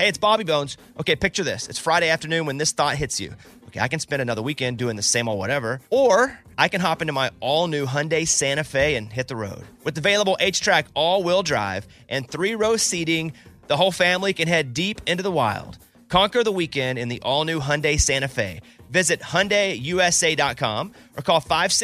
Hey, it's Bobby Bones. Okay, picture this. It's Friday afternoon when this thought hits you. Okay, I can spend another weekend doing the same old whatever, or I can hop into my all-new Hyundai Santa Fe and hit the road. With available H-Track all-wheel drive and 3-row seating, the whole family can head deep into the wild. Conquer the weekend in the all-new Hyundai Santa Fe. Visit HyundaiUSA.com or call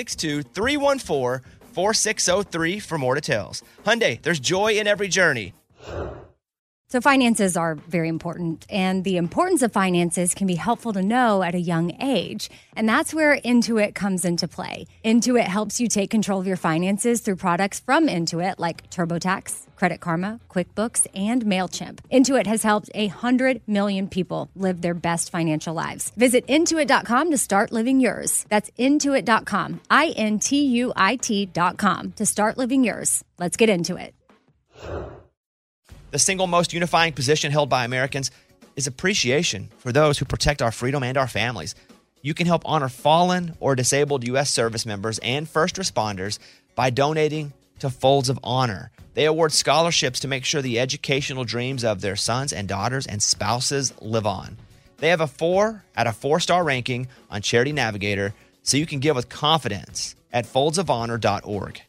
562-314-4603 for more details. Hyundai, there's joy in every journey. So finances are very important, and the importance of finances can be helpful to know at a young age. And that's where Intuit comes into play. Intuit helps you take control of your finances through products from Intuit like TurboTax, Credit Karma, QuickBooks, and MailChimp. Intuit has helped 100 million people live their best financial lives. Visit Intuit.com to start living yours. That's Intuit.com, INTUIT.com to start living yours. Let's get into it. The single most unifying position held by Americans is appreciation for those who protect our freedom and our families. You can help honor fallen or disabled U.S. service members and first responders by donating to Folds of Honor. They award scholarships to make sure the educational dreams of their sons and daughters and spouses live on. They have a 4 out of 4-star ranking on Charity Navigator, so you can give with confidence at foldsofhonor.org.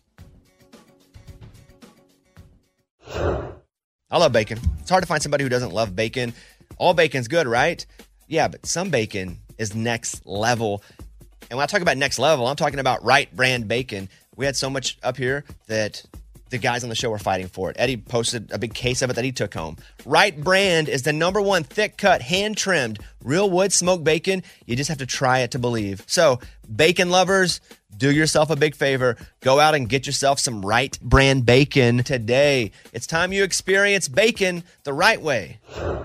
I love bacon. It's hard to find somebody who doesn't love bacon. All bacon's good, right? Yeah, but some bacon is next level. And when I talk about next level, I'm talking about Wright Brand bacon. We had so much up here that the guys on the show were fighting for it. Eddie posted a big case of it that he took home. Wright Brand is the #1 thick-cut, hand-trimmed, real wood smoked bacon. You just have to try it to believe. So, bacon lovers, do yourself a big favor. Go out and get yourself some Wright Brand bacon today. It's time you experience bacon the right way. Here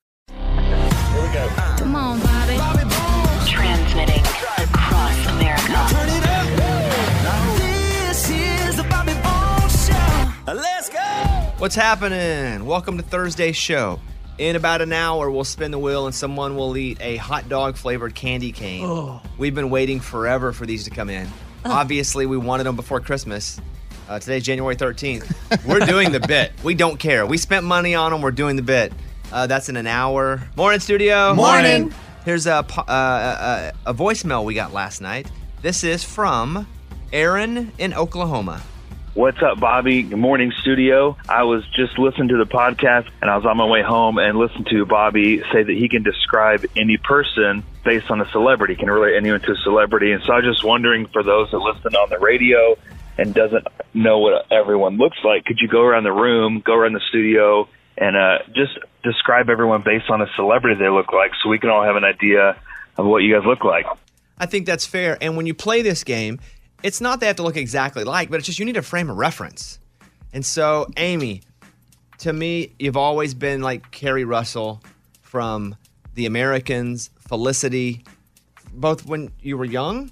we go. Come on, Bobby. Transmitting across America. Turn it up. This is the Bobby Bones Show. Let's go. What's happening? Welcome to Thursday's show. In about an hour, we'll spin the wheel and someone will eat a hot dog flavored candy cane. Oh. We've been waiting forever for these to come in. Obviously, we wanted them before Christmas. Today's January 13th. We're doing the bit. We don't care. We spent money on them. We're doing the bit. That's in an hour. Morning, studio. Morning. Here's a voicemail we got last night. This is from Aaron in Oklahoma. What's up, Bobby? Good morning, studio. I was just listening to the podcast, and I was on my way home and listened to Bobby say that he can describe any person based on a celebrity, can relate anyone to a celebrity. And so I was just wondering, for those that listen on the radio and doesn't know what everyone looks like, could you go around the room, go around the studio, and just describe everyone based on a celebrity they look like so we can all have an idea of what you guys look like? I think that's fair. And when you play this game, it's not they have to look exactly like, but it's just you need a frame of reference. And so, Amy, to me, you've always been like Carrie Russell from The Americans, Felicity, both when you were young.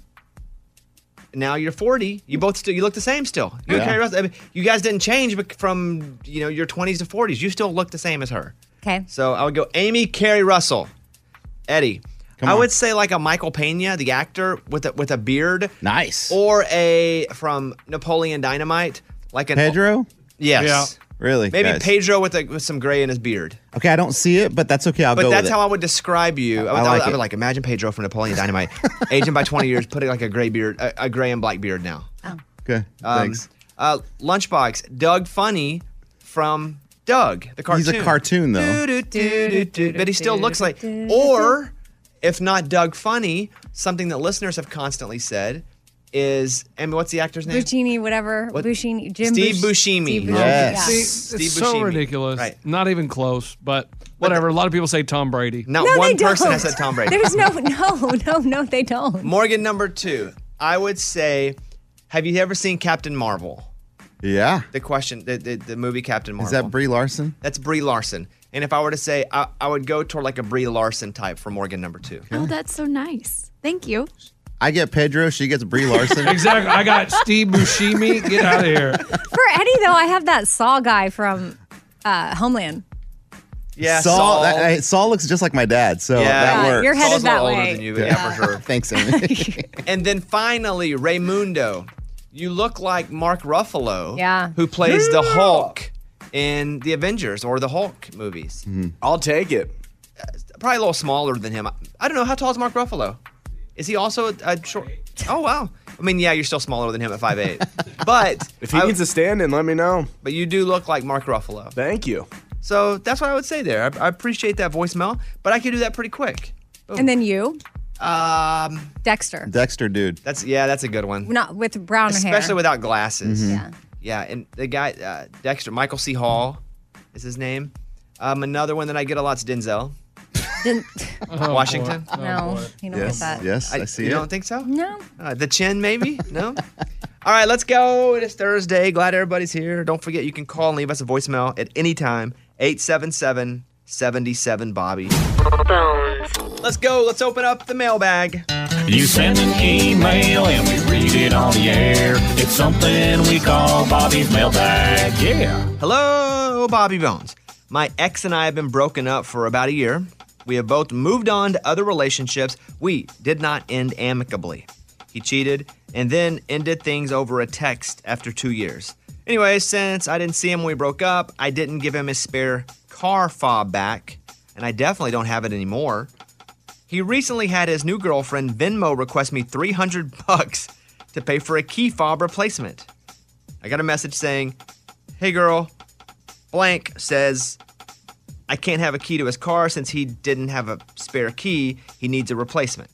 Now you're 40. You both still, you look the same still. You and Carrie Russell. I mean, you guys didn't change from your 20s to 40s. You still look the same as her. Okay. So I would go Amy, Carrie Russell, Eddie. I would say like a Michael Pena, the actor with a beard. Nice. Or from Napoleon Dynamite, like an Pedro? Yes. Yeah. Really? Maybe guys? Pedro with some gray in his beard. Okay, I don't see it, but that's okay. I'll go with it. But that's how I would describe you. I would imagine Pedro from Napoleon Dynamite, aging by 20 years, putting like a gray beard, a gray and black beard now. Oh. Okay. Thanks. Lunchbox, Doug Funny from Doug, the cartoon. He's a cartoon though. But he still looks like, or if not Doug Funny, something that listeners have constantly said is, and what's the actor's name? Buscemi, whatever. Buscemi, Steve Buscemi. Yes. Yeah. See, it's so ridiculous. Right. Not even close, but whatever. A lot of people say Tom Brady. Not one person has said Tom Brady. There's no, they don't. Morgan, number 2. I would say, have you ever seen Captain Marvel? Yeah. The movie Captain Marvel. Is that Brie Larson? That's Brie Larson. And if I were to say, I would go toward like a Brie Larson type for Morgan, number 2. Okay. Oh, that's so nice. Thank you. I get Pedro. She gets Brie Larson. Exactly. I got Steve Buscemi. Get out of here. For Eddie, though, I have that Saul guy from Homeland. Yeah, Saul. Saul looks just like my dad, so that works. You're headed Saul's that older way. than you, but yeah, for sure. Thanks, Amy. And then finally, Raymundo. You look like Mark Ruffalo, Yeah. who plays the Hulk in the Avengers or the Hulk movies. I'll take it. Probably a little smaller than him. I don't know. How tall is Mark Ruffalo? Is he also a short? Oh, wow. I mean, yeah, you're still smaller than him at 5'8". But if he needs a stand-in, let me know. But you do look like Mark Ruffalo. Thank you. So that's what I would say there. I appreciate that voicemail, but I could do that pretty quick. Boom. And then you? Dexter. Dexter, dude. That's a good one. Not with brown hair. Especially without glasses. Yeah. Yeah, and the guy, Dexter, Michael C. Hall is his name. Another one that I get a lot's Denzel. Washington? No, you don't get that. Yes, I see You it. don't think so? No. The chin, maybe? No? All right, let's go. It is Thursday. Glad everybody's here. Don't forget, you can call and leave us a voicemail at any time. 877-77-BOBBY. Let's go. Let's open up the mailbag. You send an email and we read it on the air. It's something we call Bobby's mailbag. Yeah. Hello, Bobby Bones. My ex and I have been broken up for about a year. We have both moved on to other relationships. We did not end amicably. He cheated and then ended things over a text after 2 years. Anyway, since I didn't see him when we broke up, I didn't give him his spare car fob back, and I definitely don't have it anymore. He recently had his new girlfriend Venmo request me $300 to pay for a key fob replacement. I got a message saying, "Hey girl, blank says I can't have a key to his car since he didn't have a spare key. He needs a replacement."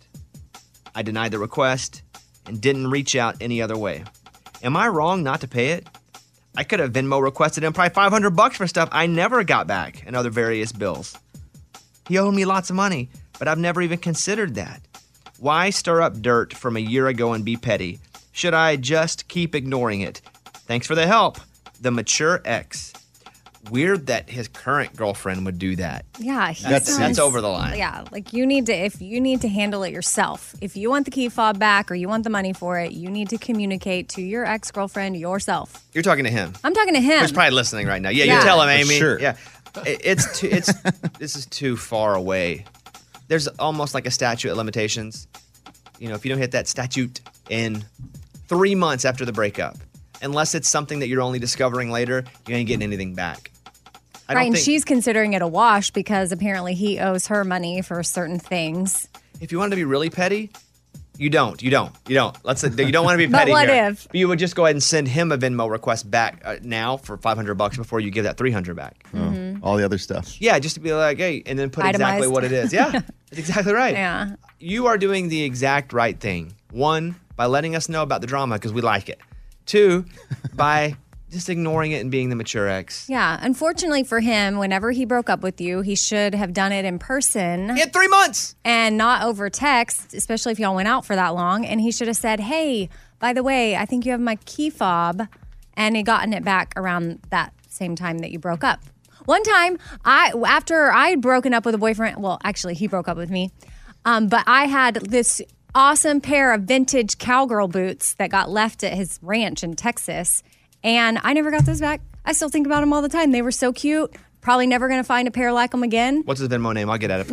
I denied the request and didn't reach out any other way. Am I wrong not to pay it? I could have Venmo requested him probably $500 for stuff I never got back and other various bills. He owed me lots of money, but I've never even considered that. Why stir up dirt from a year ago and be petty? Should I just keep ignoring it? Thanks for the help. The mature ex. Weird that his current girlfriend would do that. Yeah, that's over the line. Yeah, like you need to handle it yourself. If you want the key fob back or you want the money for it, you need to communicate to your ex-girlfriend yourself. You're talking to him. I'm talking to him. He's probably listening right now. Yeah, you tell him, Amy. Sure. Yeah, this is too far away. There's almost like a statute of limitations. You know, if you don't hit that statute in 3 months after the breakup, unless it's something that you're only discovering later, you ain't getting anything back. Right, and she's considering it a wash because apparently he owes her money for certain things. If you wanted to be really petty, you don't. You don't want to be petty. But what here. if? But you would just go ahead and send him a Venmo request back now for $500 before you give that $300 back. All the other stuff. Yeah, just to be like, hey, and then put exactly Itemized. what it is. Yeah, that's exactly right. Yeah. You are doing the exact right thing. 1, by letting us know about the drama because we like it. 2, by just ignoring it and being the mature ex. Yeah, unfortunately for him, whenever he broke up with you, he should have done it in person. He had 3 months. And not over text, especially if y'all went out for that long. And he should have said, hey, by the way, I think you have my key fob. And he gotten it back around that same time that you broke up. One time, after I had broken up with a boyfriend, well, actually, he broke up with me. But I had this awesome pair of vintage cowgirl boots that got left at his ranch in Texas. And I never got those back. I still think about them all the time. They were so cute. Probably never going to find a pair like them again. What's his Venmo name? I'll get at it.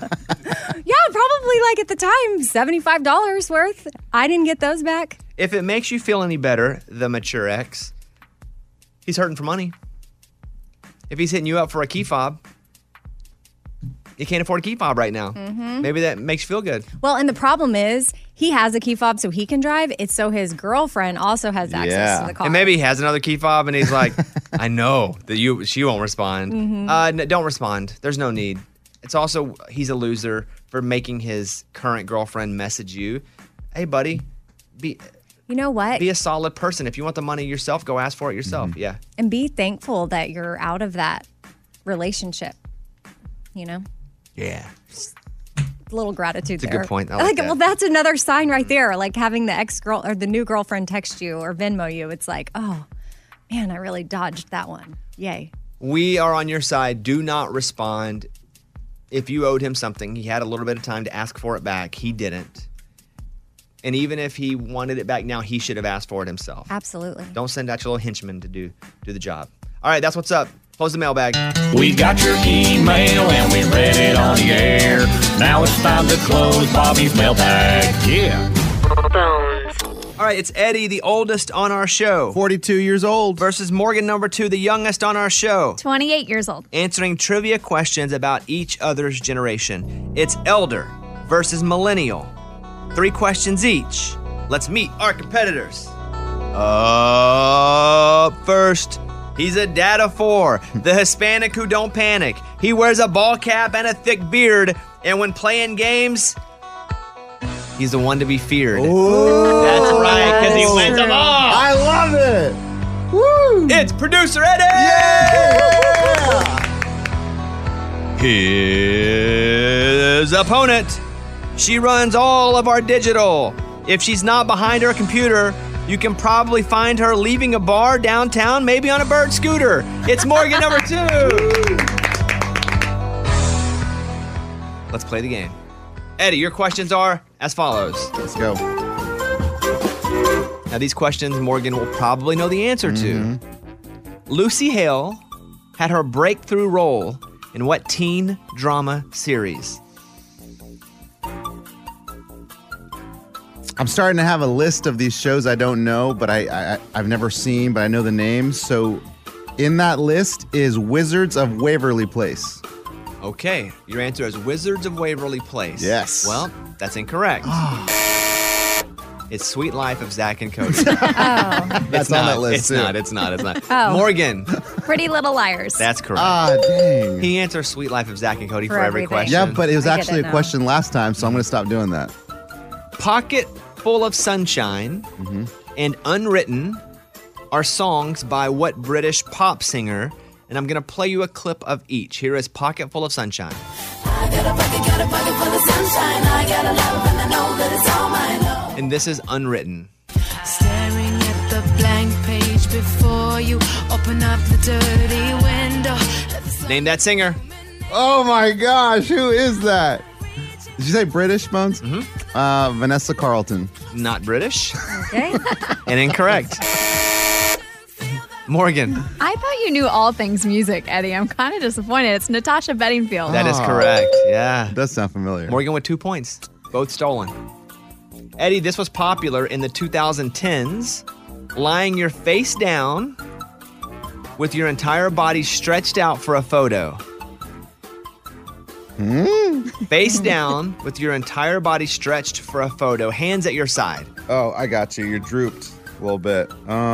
Yeah, probably like at the time, $75 worth. I didn't get those back. If it makes you feel any better, the mature ex, he's hurting for money. If he's hitting you up for a key fob, you can't afford a key fob right now. Mm-hmm. Maybe that makes you feel good. Well, and the problem is he has a key fob so he can drive. It's so his girlfriend also has access to the car. And maybe he has another key fob and he's like, I know that she won't respond. Mm-hmm. Don't respond. There's no need. It's also, he's a loser for making his current girlfriend message you. Hey, buddy, you know what? Be a solid person. If you want the money yourself, go ask for it yourself. Yeah. And be thankful that you're out of that relationship, you know? Yeah. A little gratitude there. That's a good point. I like that. Well, that's another sign right there. Like having the ex-girl or the new girlfriend text you or Venmo you. It's like, oh, man, I really dodged that one. Yay. We are on your side. Do not respond. If you owed him something, he had a little bit of time to ask for it back. He didn't. And even if he wanted it back now, he should have asked for it himself. Absolutely. Don't send out your little henchman to do the job. All right, that's what's up. Close the mailbag. We got your email and we read it on the air. Now it's time to close Bobby's mailbag. Yeah. All right, it's Eddie, the oldest on our show. 42 years old. Versus Morgan, number 2, the youngest on our show. 28 years old. Answering trivia questions about each other's generation. It's elder versus millennial. 3 questions each. Let's meet our competitors. Up first, he's a dad of 4, the Hispanic who don't panic. He wears a ball cap and a thick beard, and when playing games, he's the one to be feared. Ooh. That's right, because he wins them all. I love it. Woo. It's producer Eddie. Yeah. His opponent. She runs all of our digital. If she's not behind her computer, you can probably find her leaving a bar downtown, maybe on a bird scooter. It's Morgan, number 2. Let's play the game. Eddie, your questions are as follows. Let's go. Now, these questions Morgan will probably know the answer to. Lucy Hale had her breakthrough role in what teen drama series? I'm starting to have a list of these shows I don't know, but I've never seen, but I know the names. So in that list is Wizards of Waverly Place. Okay, your answer is Wizards of Waverly Place. Yes. Well, that's incorrect. It's Sweet Life of Zach and Cody. That's on that list, too. It's not. Oh. Morgan. Pretty Little Liars. That's correct. Dang. He answers Sweet Life of Zach and Cody for every everything. question. Yeah, but it was I get actually it a now. question last time, so I'm going to stop doing that. Pocket Full of Sunshine and Unwritten are songs by what British pop singer? And I'm going to play you a clip of each. Here is Pocket Full of Sunshine. I got a pocket full of sunshine. I got a love and I know that it's all mine. And this is Unwritten. Staring at the blank page before you open up the dirty window. Name that singer. Oh my gosh, who is that? Did you say British, Bones? Vanessa Carlton. Not British. Okay. And incorrect. Morgan. I thought you knew all things music, Eddie. I'm kind of disappointed. It's Natasha Bedingfield. That is correct. Yeah. Does sound familiar. Morgan with 2 points. Both stolen. Eddie, this was popular in the 2010s. Lying your face down with your entire body stretched out for a photo. Face down with your entire body stretched for a photo. Hands at your side. Oh, I got you. You're drooped a little bit.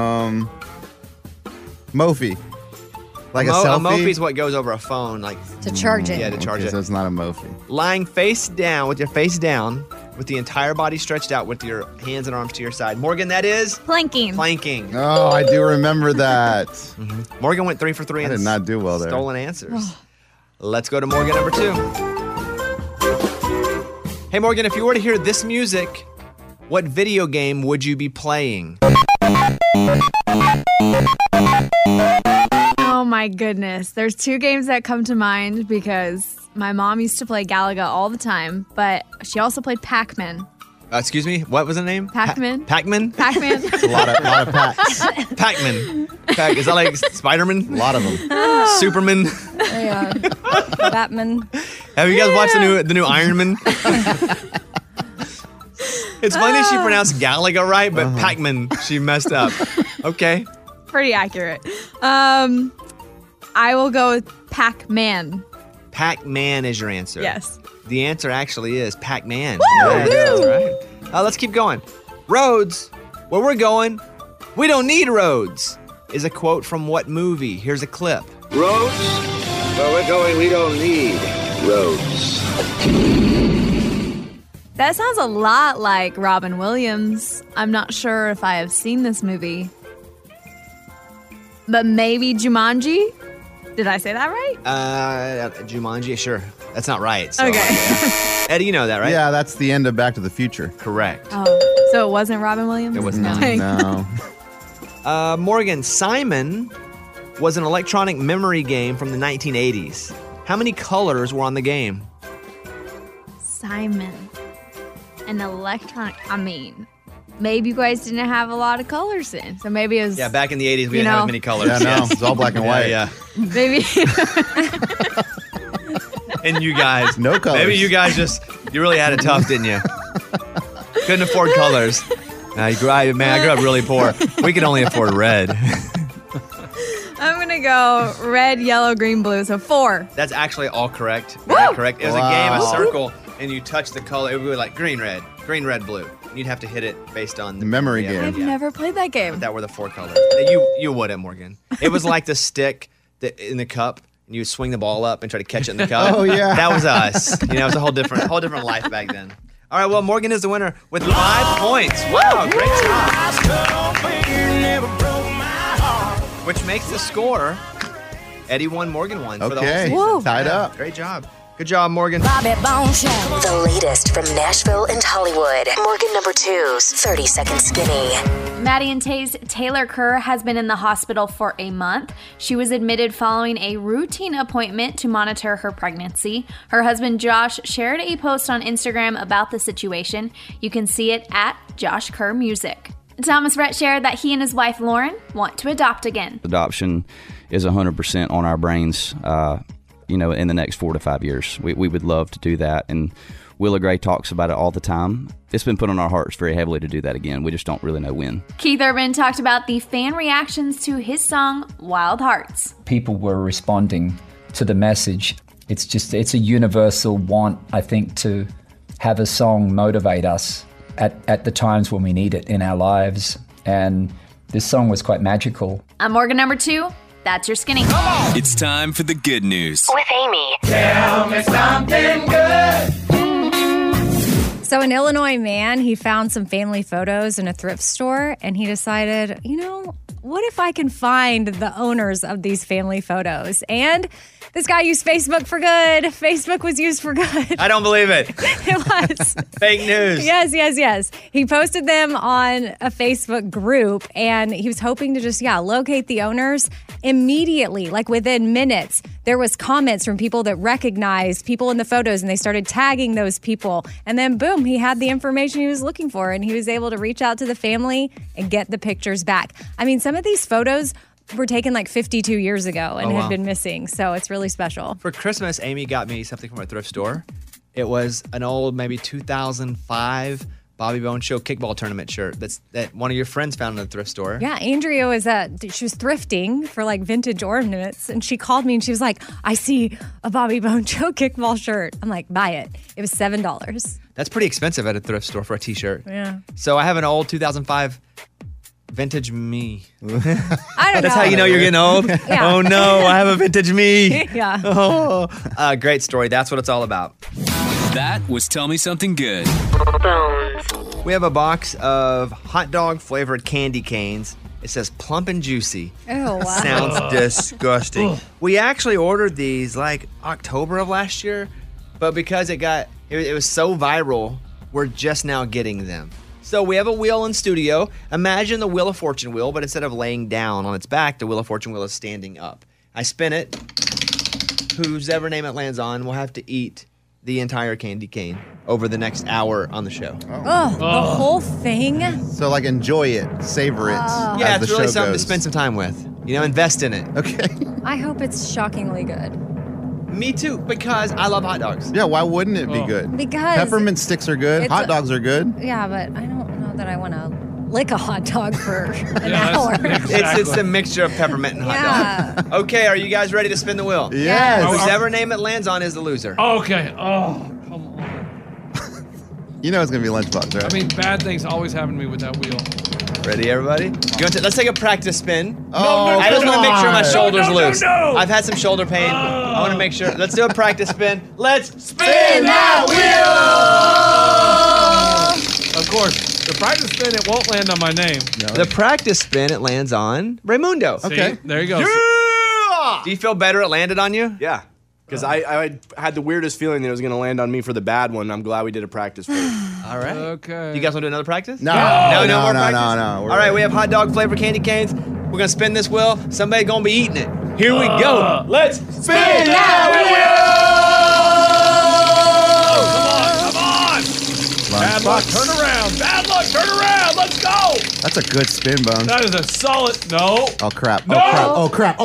Mophie. Like a selfie? A Mophie is what goes over a phone, like To charge it. yeah, to charge Okay, it. so it's not a Mophie. Lying face down with your face down, with the entire body stretched out, with your hands and arms to your side. Morgan, that is Planking. planking. Oh, I do remember that. Morgan went 3 for 3 I and did not do well there. stolen answers. Let's go to Morgan, number 2. Hey, Morgan, if you were to hear this music, what video game would you be playing? Oh my goodness. There's 2 games that come to mind because my mom used to play Galaga all the time, but she also played Pac-Man. Excuse me, what was the name? Pac-Man. Pac-Man? Pac-Man. A lot of packs. Pac-Man. Is that like Spider-Man? A lot of them. Superman? Yeah. Batman. Have you guys watched the new Iron Man? It's funny she pronounced Galaga right, but Pac-Man, she messed up. Okay. Pretty accurate. I will go with Pac-Man. Pac-Man is your answer. Yes. The answer actually is Pac-Man. Yes, that's right. Let's keep going. Roads. Where we're going, we don't need roads, is a quote from what movie? Here's a clip. Roads? Where we're going, we don't need roads. That sounds a lot like Robin Williams. I'm not sure if I have seen this movie. But maybe Jumanji? Did I say that right? Jumanji, sure. That's not right. So, Okay. yeah. Eddie, you know that, right? Yeah, that's the end of Back to the Future. Correct. Oh, so it wasn't Robin Williams? It was not. No. Morgan, Simon was an electronic memory game from the 1980s. How many colors were on the game? Simon. An electronic. I mean, maybe you guys didn't have a lot of colors in. So maybe it was. Yeah, back in the 80s, we You didn't know. have many colors. Yeah, no. Yes. It's all black and white. Yeah. Maybe. And you guys. No colors. Maybe you guys you really had it tough, didn't you? Couldn't afford colors. I grew up really poor. We could only afford red. I'm going to go red, yellow, green, blue. So 4. That's actually all correct. Very correct. It was a game, a circle, and you touch the color. It would be like green, red, blue. And you'd have to hit it based on the memory game. I've never played that game. That were the 4 colors. You wouldn't, Morgan. It was like the stick in the cup, and you would swing the ball up and try to catch it in the cup. Oh, yeah. That was us. It was a whole different life back then. All right, well, Morgan is the winner with 5 points. Wow, great job. Which makes the score Eddie 1, Morgan 1 for the whole season. Woo. Tied up. Great job. Good job, Morgan. Bobby Bone Show. The latest from Nashville and Hollywood. Morgan number 2's 30-Second Skinny. Maddie and Tay's Taylor Kerr has been in the hospital for a month. She was admitted following a routine appointment to monitor her pregnancy. Her husband Josh shared a post on Instagram about the situation. You can see it at Josh Kerr Music. Thomas Rhett shared that he and his wife Lauren want to adopt again. Adoption is 100% on our brains, in the next 4 to 5 years. We would love to do that, and Willa Gray talks about it all the time. It's been put on our hearts very heavily to do that again. We just don't really know when. Keith Urban talked about the fan reactions to his song Wild Hearts. People were responding to the message. It's a universal want, I think, to have a song motivate us at the times when we need it in our lives. And this song was quite magical. I'm Morgan number 2. That's your skinny. It's time for the good news. With Amy. Tell me something good. So an Illinois man, he found some family photos in a thrift store, and he decided, what if I can find the owners of these family photos? And this guy used Facebook for good. Facebook was used for good. I don't believe it. It was. Fake news. Yes. He posted them on a Facebook group, and he was hoping to just, locate the owners immediately, like within minutes. There was comments from people that recognized people in the photos, and they started tagging those people. And then, boom, he had the information he was looking for, and he was able to reach out to the family and get the pictures back. I mean, some of these photos were taken like 52 years ago and had been missing. So it's really special. For Christmas, Amy got me something from a thrift store. It was an old, maybe 2005 Bobby Bone Show kickball tournament shirt that one of your friends found in the thrift store. Yeah, Andrea she was thrifting for like vintage ornaments, and she called me and she was like, I see a Bobby Bone Show kickball shirt. I'm like, buy it. It was $7. That's pretty expensive at a thrift store for a t-shirt. Yeah. So I have an old 2005 vintage me. I don't know. That's how you know you're getting old? Yeah. Oh no, I have a vintage me. Yeah. Oh, great story. That's what it's all about. That was Tell Me Something Good. We have a box of hot dog flavored candy canes. It says plump and juicy. Oh, wow. Sounds disgusting. We actually ordered these like October of last year, but because it was so viral, we're just now getting them. So we have a wheel in studio. Imagine the Wheel of Fortune wheel, but instead of laying down on its back, the Wheel of Fortune wheel is standing up. I spin it. Whose ever name it lands on will have to eat the entire candy cane over the next hour on the show. The whole thing? So, enjoy it, savor it. Yeah, it's really something to spend some time with. Invest in it. Okay. I hope it's shockingly good. Me too, because I love hot dogs. Yeah, why wouldn't it be good? Because peppermint sticks are good. Hot dogs are good. Yeah, but I don't know that I want to lick a hot dog for an hour. Exactly. It's a mixture of peppermint and hot dog. Okay, are you guys ready to spin the wheel? Yes. Whoever name it lands on is the loser. Okay. Oh, come on. You know it's going to be Lunchbox, right? I mean, bad things always happen to me with that wheel. Ready, everybody? Let's take a practice spin. I just want to make sure my shoulder's loose. No. I've had some shoulder pain. I want to make sure. Let's do a practice spin. Let's Spin that wheel! Of course, the practice spin, it won't land on my name. No. The practice spin, it lands on Raymundo. See? There you go. Yeah! Do you feel better it landed on you? Yeah. Because I had the weirdest feeling that it was going to land on me for the bad one. I'm glad we did a practice first. All right. Okay. You guys want to do another practice? No more practice? No. All right, we have hot dog flavored candy canes. We're going to spin this wheel. Somebody's going to be eating it. Here we go. Let's spin that wheel! Come on. Bad luck, turn around. Bad luck, turn around. Let's go. That's a good spin, Bone. That is a solid. No. Oh, crap. No. Oh, crap.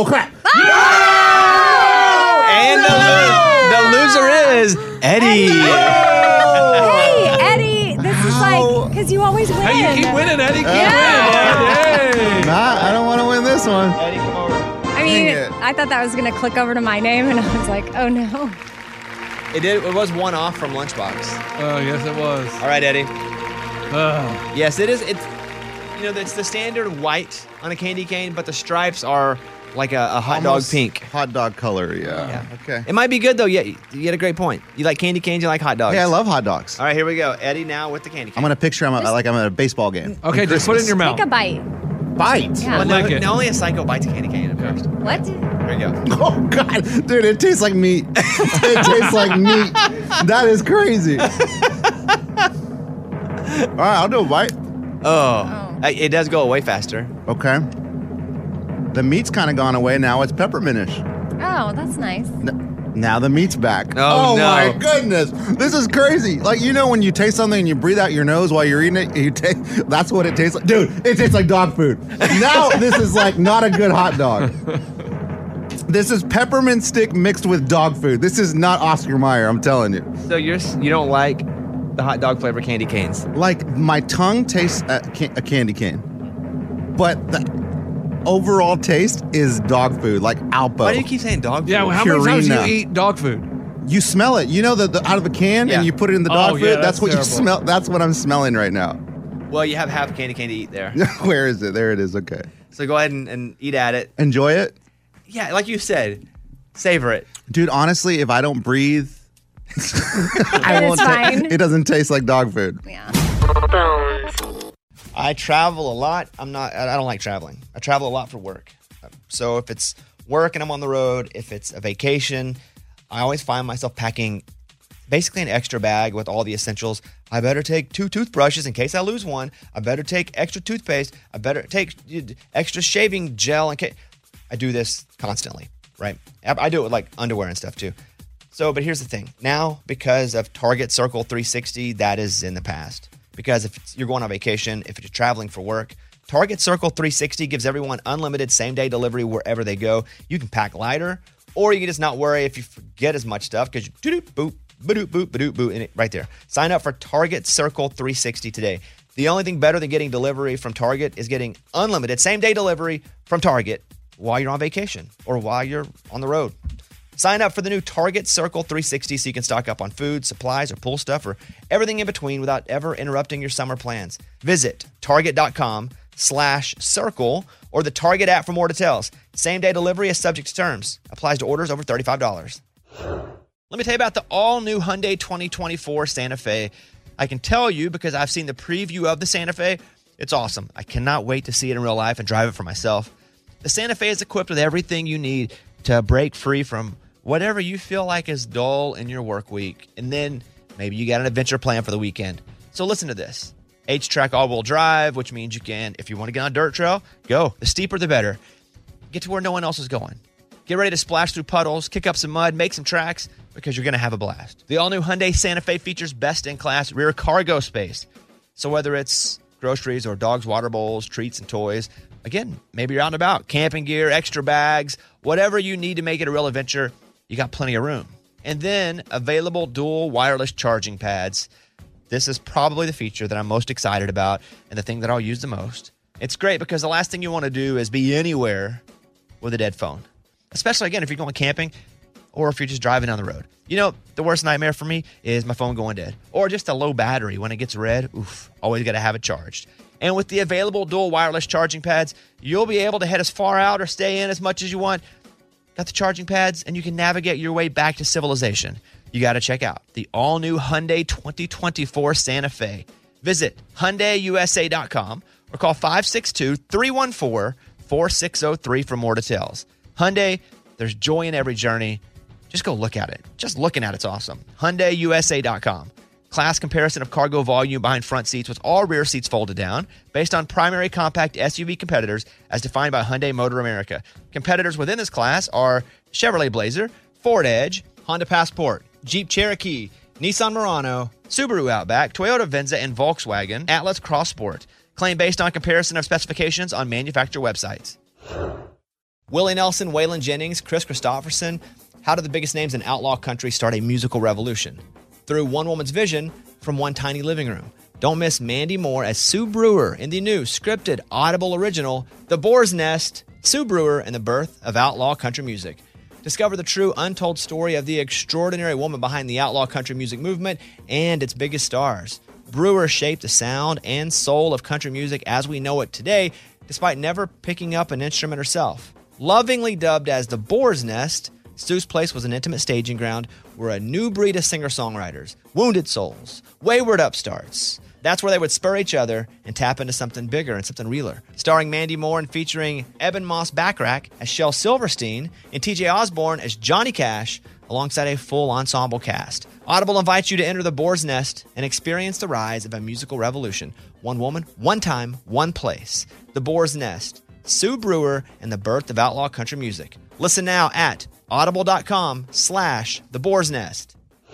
And the loser is Eddie. Hey, Eddie, this is Because you always win. Hey, you keep winning, Eddie. Keep Yeah. winning, bud. Yay. Nah, I don't want to win this one. Eddie, come over. I mean, I thought that was going to click over to my name, and I was like, oh no. It did. It was one off from Lunchbox. Oh, yes, it was. All right, Eddie. Oh. Yes, it is. It's it's the standard white on a candy cane, but the stripes are like a hot dog pink. Hot dog color, yeah. Okay. It might be good though. Yeah, you get a great point. You like candy canes, you like hot dogs. Hey, I love hot dogs. All right, here we go. Eddie now with the candy cane. I'm going to picture I'm at a baseball game. Okay, just put it in your mouth. Take a bite. Bite? Yeah. No, only a psycho bites a candy cane at first. What? Here we go. Oh, God. Dude, it tastes like meat. It tastes like meat. That is crazy. All right, I'll do a bite. Oh. It does go away faster. Okay. The meat's kind of gone away. Now it's peppermintish. Oh, that's nice. Now the meat's back. Oh, no. My goodness. This is crazy. Like, when you taste something and you breathe out your nose while you're eating it, that's what it tastes like. Dude, it tastes like dog food. Now this is like not a good hot dog. This is peppermint stick mixed with dog food. This is not Oscar Mayer, I'm telling you. So you don't like the hot dog flavor candy canes? Like, my tongue tastes a candy cane, but the overall taste is dog food, like Alpo. Why do you keep saying dog food? Yeah, well, how many times do you eat dog food? You smell it. You know the out of a can and you put it in the dog food? Yeah, that's what terrible. you smell. That's what I'm smelling right now. Well, you have half a candy cane to eat there. Where is it? There it is. Okay. So go ahead and eat at it. Enjoy it? Yeah, like you said, savor it. Dude, honestly, if I don't breathe, It's fine. it doesn't taste like dog food. Yeah. I travel a lot. I don't like traveling. I travel a lot for work. So if it's work and I'm on the road, if it's a vacation, I always find myself packing basically an extra bag with all the essentials. I better take 2 toothbrushes in case I lose one. I better take extra toothpaste. I better take extra shaving gel in case. I do this constantly, right? I do it with like underwear and stuff too. So, but here's the thing. Now, because of Target Circle 360, that is in the past. Because if you're going on vacation, if you're traveling for work, Target Circle 360 gives everyone unlimited same-day delivery wherever they go. You can pack lighter, or you can just not worry if you forget as much stuff because you boop, ba-doop, boop, ba-doop, boop, in it right there. Sign up for Target Circle 360 today. The only thing better than getting delivery from Target is getting unlimited same-day delivery from Target while you're on vacation or while you're on the road. Sign up for the new Target Circle 360 so you can stock up on food, supplies, or pool stuff, or everything in between without ever interrupting your summer plans. Visit Target.com/circle or the Target app for more details. Same-day delivery is subject to terms. Applies to orders over $35. Let me tell you about the all-new Hyundai 2024 Santa Fe. I can tell you because I've seen the preview of the Santa Fe. It's awesome. I cannot wait to see it in real life and drive it for myself. The Santa Fe is equipped with everything you need to break free from whatever you feel like is dull in your work week. And then maybe you got an adventure plan for the weekend. So listen to this. H-Track all-wheel drive, which means you can, if you want to get on a dirt trail, go. The steeper, the better. Get to where no one else is going. Get ready to splash through puddles, kick up some mud, make some tracks, because you're going to have a blast. The all-new Hyundai Santa Fe features best-in-class rear cargo space. So whether it's groceries or dogs' water bowls, treats, and toys, again, maybe you're out and about, camping gear, extra bags, whatever you need to make it a real adventure, you got plenty of room. And then available dual wireless charging pads. This is probably the feature that I'm most excited about and the thing that I'll use the most. It's great because the last thing you want to do is be anywhere with a dead phone, especially, again, if you're going camping or if you're just driving down the road. You know, the worst nightmare for me is my phone going dead or just a low battery. When it gets red, always got to have it charged. And with the available dual wireless charging pads, you'll be able to head as far out or stay in as much as you want. Got the charging pads, and you can navigate your way back to civilization. You got to check out the all-new Hyundai 2024 Santa Fe. Visit HyundaiUSA.com or call 562-314-4603 for more details. Hyundai, there's joy in every journey. Just go look at it. Just looking at it's awesome. HyundaiUSA.com. Class comparison of cargo volume behind front seats with all rear seats folded down based on primary compact SUV competitors as defined by Hyundai Motor America. Competitors within this class are Chevrolet Blazer, Ford Edge, Honda Passport, Jeep Cherokee, Nissan Murano, Subaru Outback, Toyota Venza, and Volkswagen Atlas Cross Sport. Claim based on comparison of specifications on manufacturer websites. Willie Nelson, Waylon Jennings, Chris Christopherson. How did the biggest names in outlaw country start a musical revolution? Through one woman's vision from one tiny living room. Don't miss Mandy Moore as Sue Brewer in the new scripted Audible original, The Boar's Nest, Sue Brewer and the Birth of Outlaw Country Music. Discover the true untold story of the extraordinary woman behind the outlaw country music movement and its biggest stars. Brewer shaped the sound and soul of country music as we know it today, despite never picking up an instrument herself. Lovingly dubbed as the Boar's Nest, Sue's place was an intimate staging ground where a new breed of singer-songwriters, wounded souls, wayward upstarts, that's where they would spur each other and tap into something bigger and something realer. Starring Mandy Moore and featuring Eben Moss Backrack as Shel Silverstein and TJ Osborne as Johnny Cash, alongside a full ensemble cast. Audible invites you to enter the Boar's Nest and experience the rise of a musical revolution. One woman, one time, one place. The Boar's Nest, Sue Brewer, and the birth of outlaw country music. Listen now at audible.com/The Boar's Nest.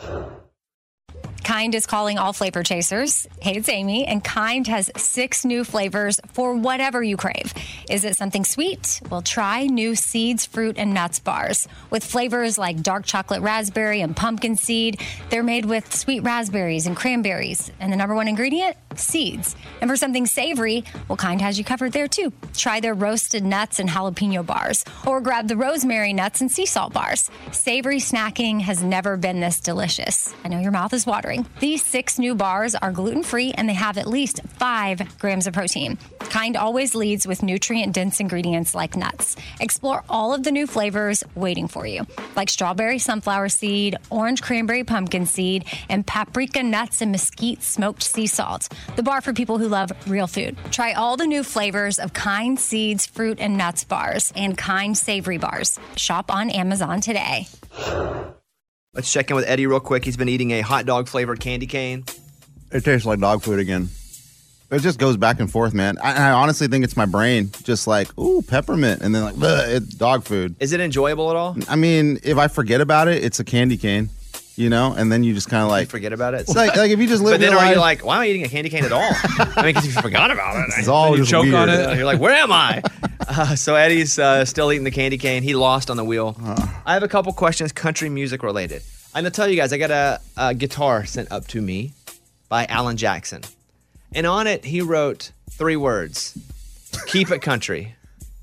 Kind is calling all flavor chasers. Hey, it's Amy, and Kind has 6 new flavors for whatever you crave. Is it something sweet? Well, try new Seeds, Fruit, and Nuts bars. With flavors like dark chocolate raspberry and pumpkin seed, they're made with sweet raspberries and cranberries. And the number one ingredient? Seeds. And for something savory, well, Kind has you covered there too. Try their roasted nuts and jalapeno bars, or grab the rosemary nuts and sea salt bars. Savory snacking has never been this delicious. I know your mouth is watering. These 6 new bars are gluten-free and they have at least 5 grams of protein. Kind always leads with nutrient-dense ingredients like nuts. Explore all of the new flavors waiting for you, like strawberry sunflower seed, orange cranberry pumpkin seed, and paprika nuts and mesquite smoked sea salt. The bar for people who love real food. Try all the new flavors of Kind Seeds, Fruit, and Nuts bars and Kind Savory bars. Shop on Amazon today. Let's check in with Eddie real quick. He's been eating a hot dog flavored candy cane. It tastes like dog food again. It just goes back and forth, man. I honestly think it's my brain just like, ooh, peppermint. And then like, it's dog food. Is it enjoyable at all? I mean, if I forget about it, it's a candy cane, you know? And then you just kind of like. You forget about it? It's like if you just live But then your are life. you like, why am I eating a candy cane at all? I mean, because you forgot about it. It's all you just choke weird. on it. You're like, where am I? So Eddie's still eating the candy cane. He lost on the wheel. I have a couple questions country music related. I'm going to tell you guys, I got a guitar sent up to me by Alan Jackson. And on it, he wrote 3 words. Keep it country.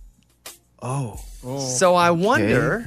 Oh. So I wonder,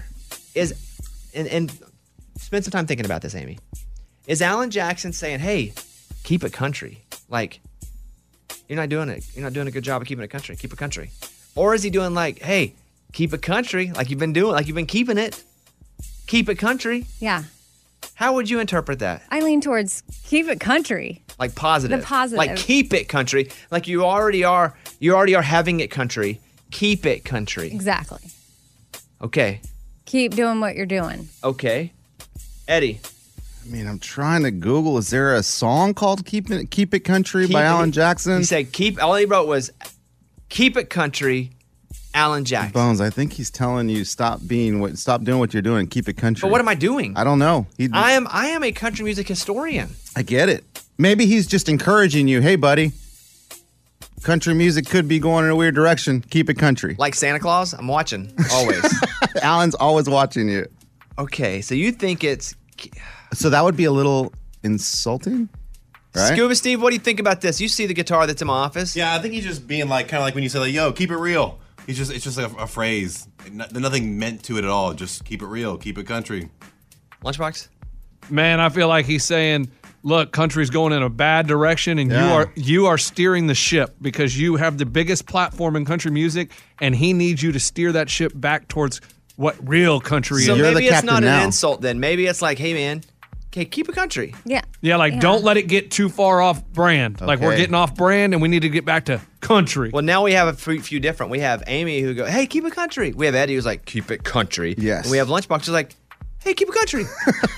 and spend some time thinking about this, Amy. Is Alan Jackson saying, hey, keep it country? Like, you're not doing it. You're not doing a good job of keeping it country. Keep it country. Or is he doing like, hey, keep it country, like you've been doing, like you've been keeping it. Keep it country. Yeah. How would you interpret that? I lean towards keep it country. Like positive. The positive. Like keep it country. Like you already are having it country. Keep it country. Exactly. Okay. Keep doing what you're doing. Okay. Eddie. I mean, I'm trying to Google. Is there a song called Keep It Country by Alan Jackson? He said all he wrote was keep it country, Alan Jackson. Bones, I think he's telling you stop doing what you're doing. Keep it country. But what am I doing? I don't know. I am a country music historian. I get it. Maybe he's just encouraging you. Hey, buddy. Country music could be going in a weird direction. Keep it country. Like Santa Claus, I'm watching always. Alan's always watching you. Okay, so you think it's... So that would be a little insulting, right? Scuba Steve, what do you think about this? You see the guitar that's in my office? Yeah, I think he's just being like, kind of like when you say like, yo, keep it real. It's just like a phrase. There's nothing meant to it at all. Just keep it real. Keep it country. Lunchbox? Man, I feel like he's saying, look, country's going in a bad direction and you are steering the ship because you have the biggest platform in country music and he needs you to steer that ship back towards what real country is. So maybe it's not an insult then. Maybe it's like, hey man, okay, keep it country. Yeah. Yeah, like don't let it get too far off brand. Like we're getting off brand and we need to get back to country. Well, now we have a few different. We have Amy who go, hey, keep it country. We have Eddie who's like, keep it country. Yes. And we have Lunchbox who's like, hey, keep it country.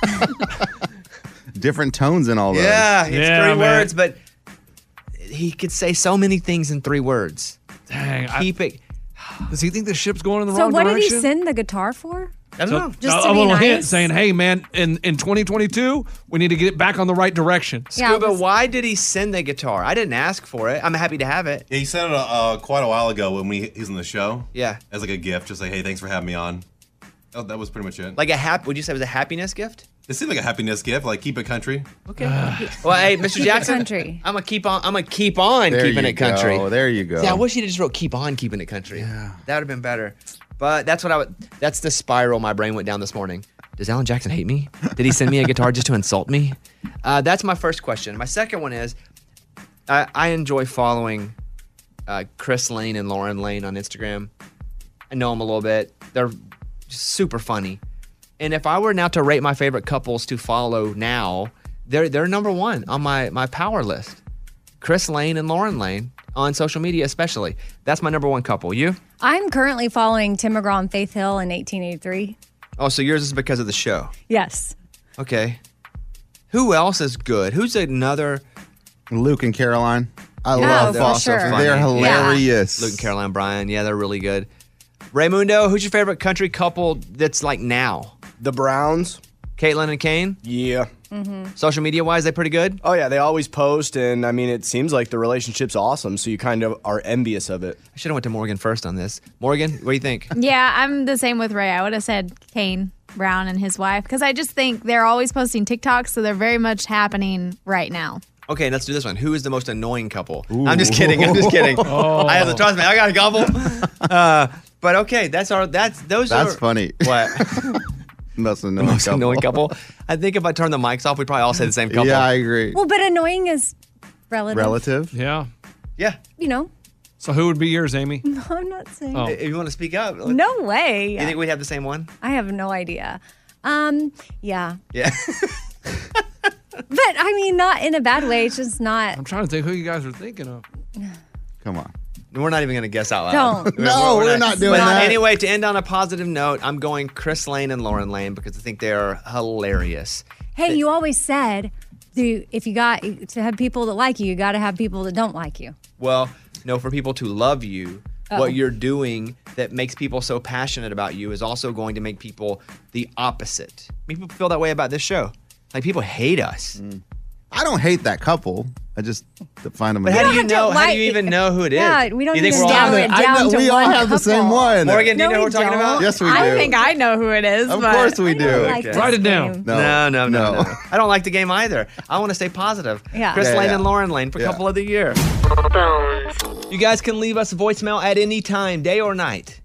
Different tones in all those. Yeah, it's 3 words, but he could say so many things in 3 words. Dang. Keep it. Does he think the ship's going in the So wrong what direction? did he send the guitar for? I don't know. Just to a be little nice? hint saying, hey, man, in 2022, we need to get it back on the right direction. Scuba, why did he send the guitar? I didn't ask for it. I'm happy to have it. Yeah, he sent it quite a while ago when he's on the show. Yeah. As like a gift, just like, hey, thanks for having me on. Oh, that was pretty much it. Like would you say it was a happiness gift? It seemed like a happiness gift, like keep it country. Okay. Well, hey, Mr. Keep it Jackson, country. I'm gonna keep on There keeping you it country. go. There you go. Yeah, I wish he just wrote "keep on keeping it country." Yeah. That would have been better. But that's what I would. That's the spiral my brain went down this morning. Does Alan Jackson hate me? Did he send me a guitar just to insult me? That's my first question. My second one is, I enjoy following Chris Lane and Lauren Lane on Instagram. I know them a little bit. They're just super funny. And if I were now to rate my favorite couples to follow now, they're number one on my power list. Chris Lane and Lauren Lane on social media especially. That's my number one couple. You? I'm currently following Tim McGraw and Faith Hill in 1883. Oh, so yours is because of the show. Yes. Okay. Who else is good? Who's another? Luke and Caroline. I Yeah, love for them. sure. They're hilarious. Luke and Caroline Bryan. Yeah, they're really good. Raymundo, who's your favorite country couple that's like now? The Browns. Caitlin and Kane? Yeah. Social media wise, they pretty good? Oh, yeah. They always post, and I mean, it seems like the relationship's awesome, so you kind of are envious of it. I should have went to Morgan first on this. Morgan, what do you think? Yeah, I'm the same with Ray. I would have said Kane Brown and his wife because I just think they're always posting TikToks, so they're very much happening right now. Okay, let's do this one. Who is the most annoying couple? I'm just kidding. I'm just kidding. I have the trust me. I got a couple. But okay, that's funny. What? Most annoying Most couple. annoying couple. I think if I turn the mics off, we'd probably all say the same couple. Yeah, I agree. Well, but annoying is relative. Yeah. Yeah. You know. So who would be yours, Amy? No, I'm not saying. Oh. If you want to speak up. No way. You think we'd have the same one? I have no idea. Yeah. Yeah. But I mean, not in a bad way. It's just not. I'm trying to think who you guys are thinking of. Come on. We're not even going to guess out loud. Don't. No, we're not doing But that. Anyway, to end on a positive note, I'm going Chris Lane and Lauren Lane because I think they're hilarious. Hey, you always said, if you got to have people that like you got to have people that don't like you. Well, no, for people to love you, what you're doing that makes people so passionate about you is also going to make people the opposite. People feel that way about this show. Like, people hate us. I don't hate that couple. I just find them. But how do you know? How do you even know who it is? Yeah, we don't you think even we're all narrow it down to we all one have the same couple. one. Morgan, do you No, know what we we're talking about? don't. Yes, we do. I think I know who it is. Of but course we do. Like Okay. Write it this down. game. No. I don't like the game either. I want to stay positive. Yeah. Chris Yeah, Lane yeah. and Lauren Lane for couple of the year. You guys can leave us a voicemail at any time, day or night.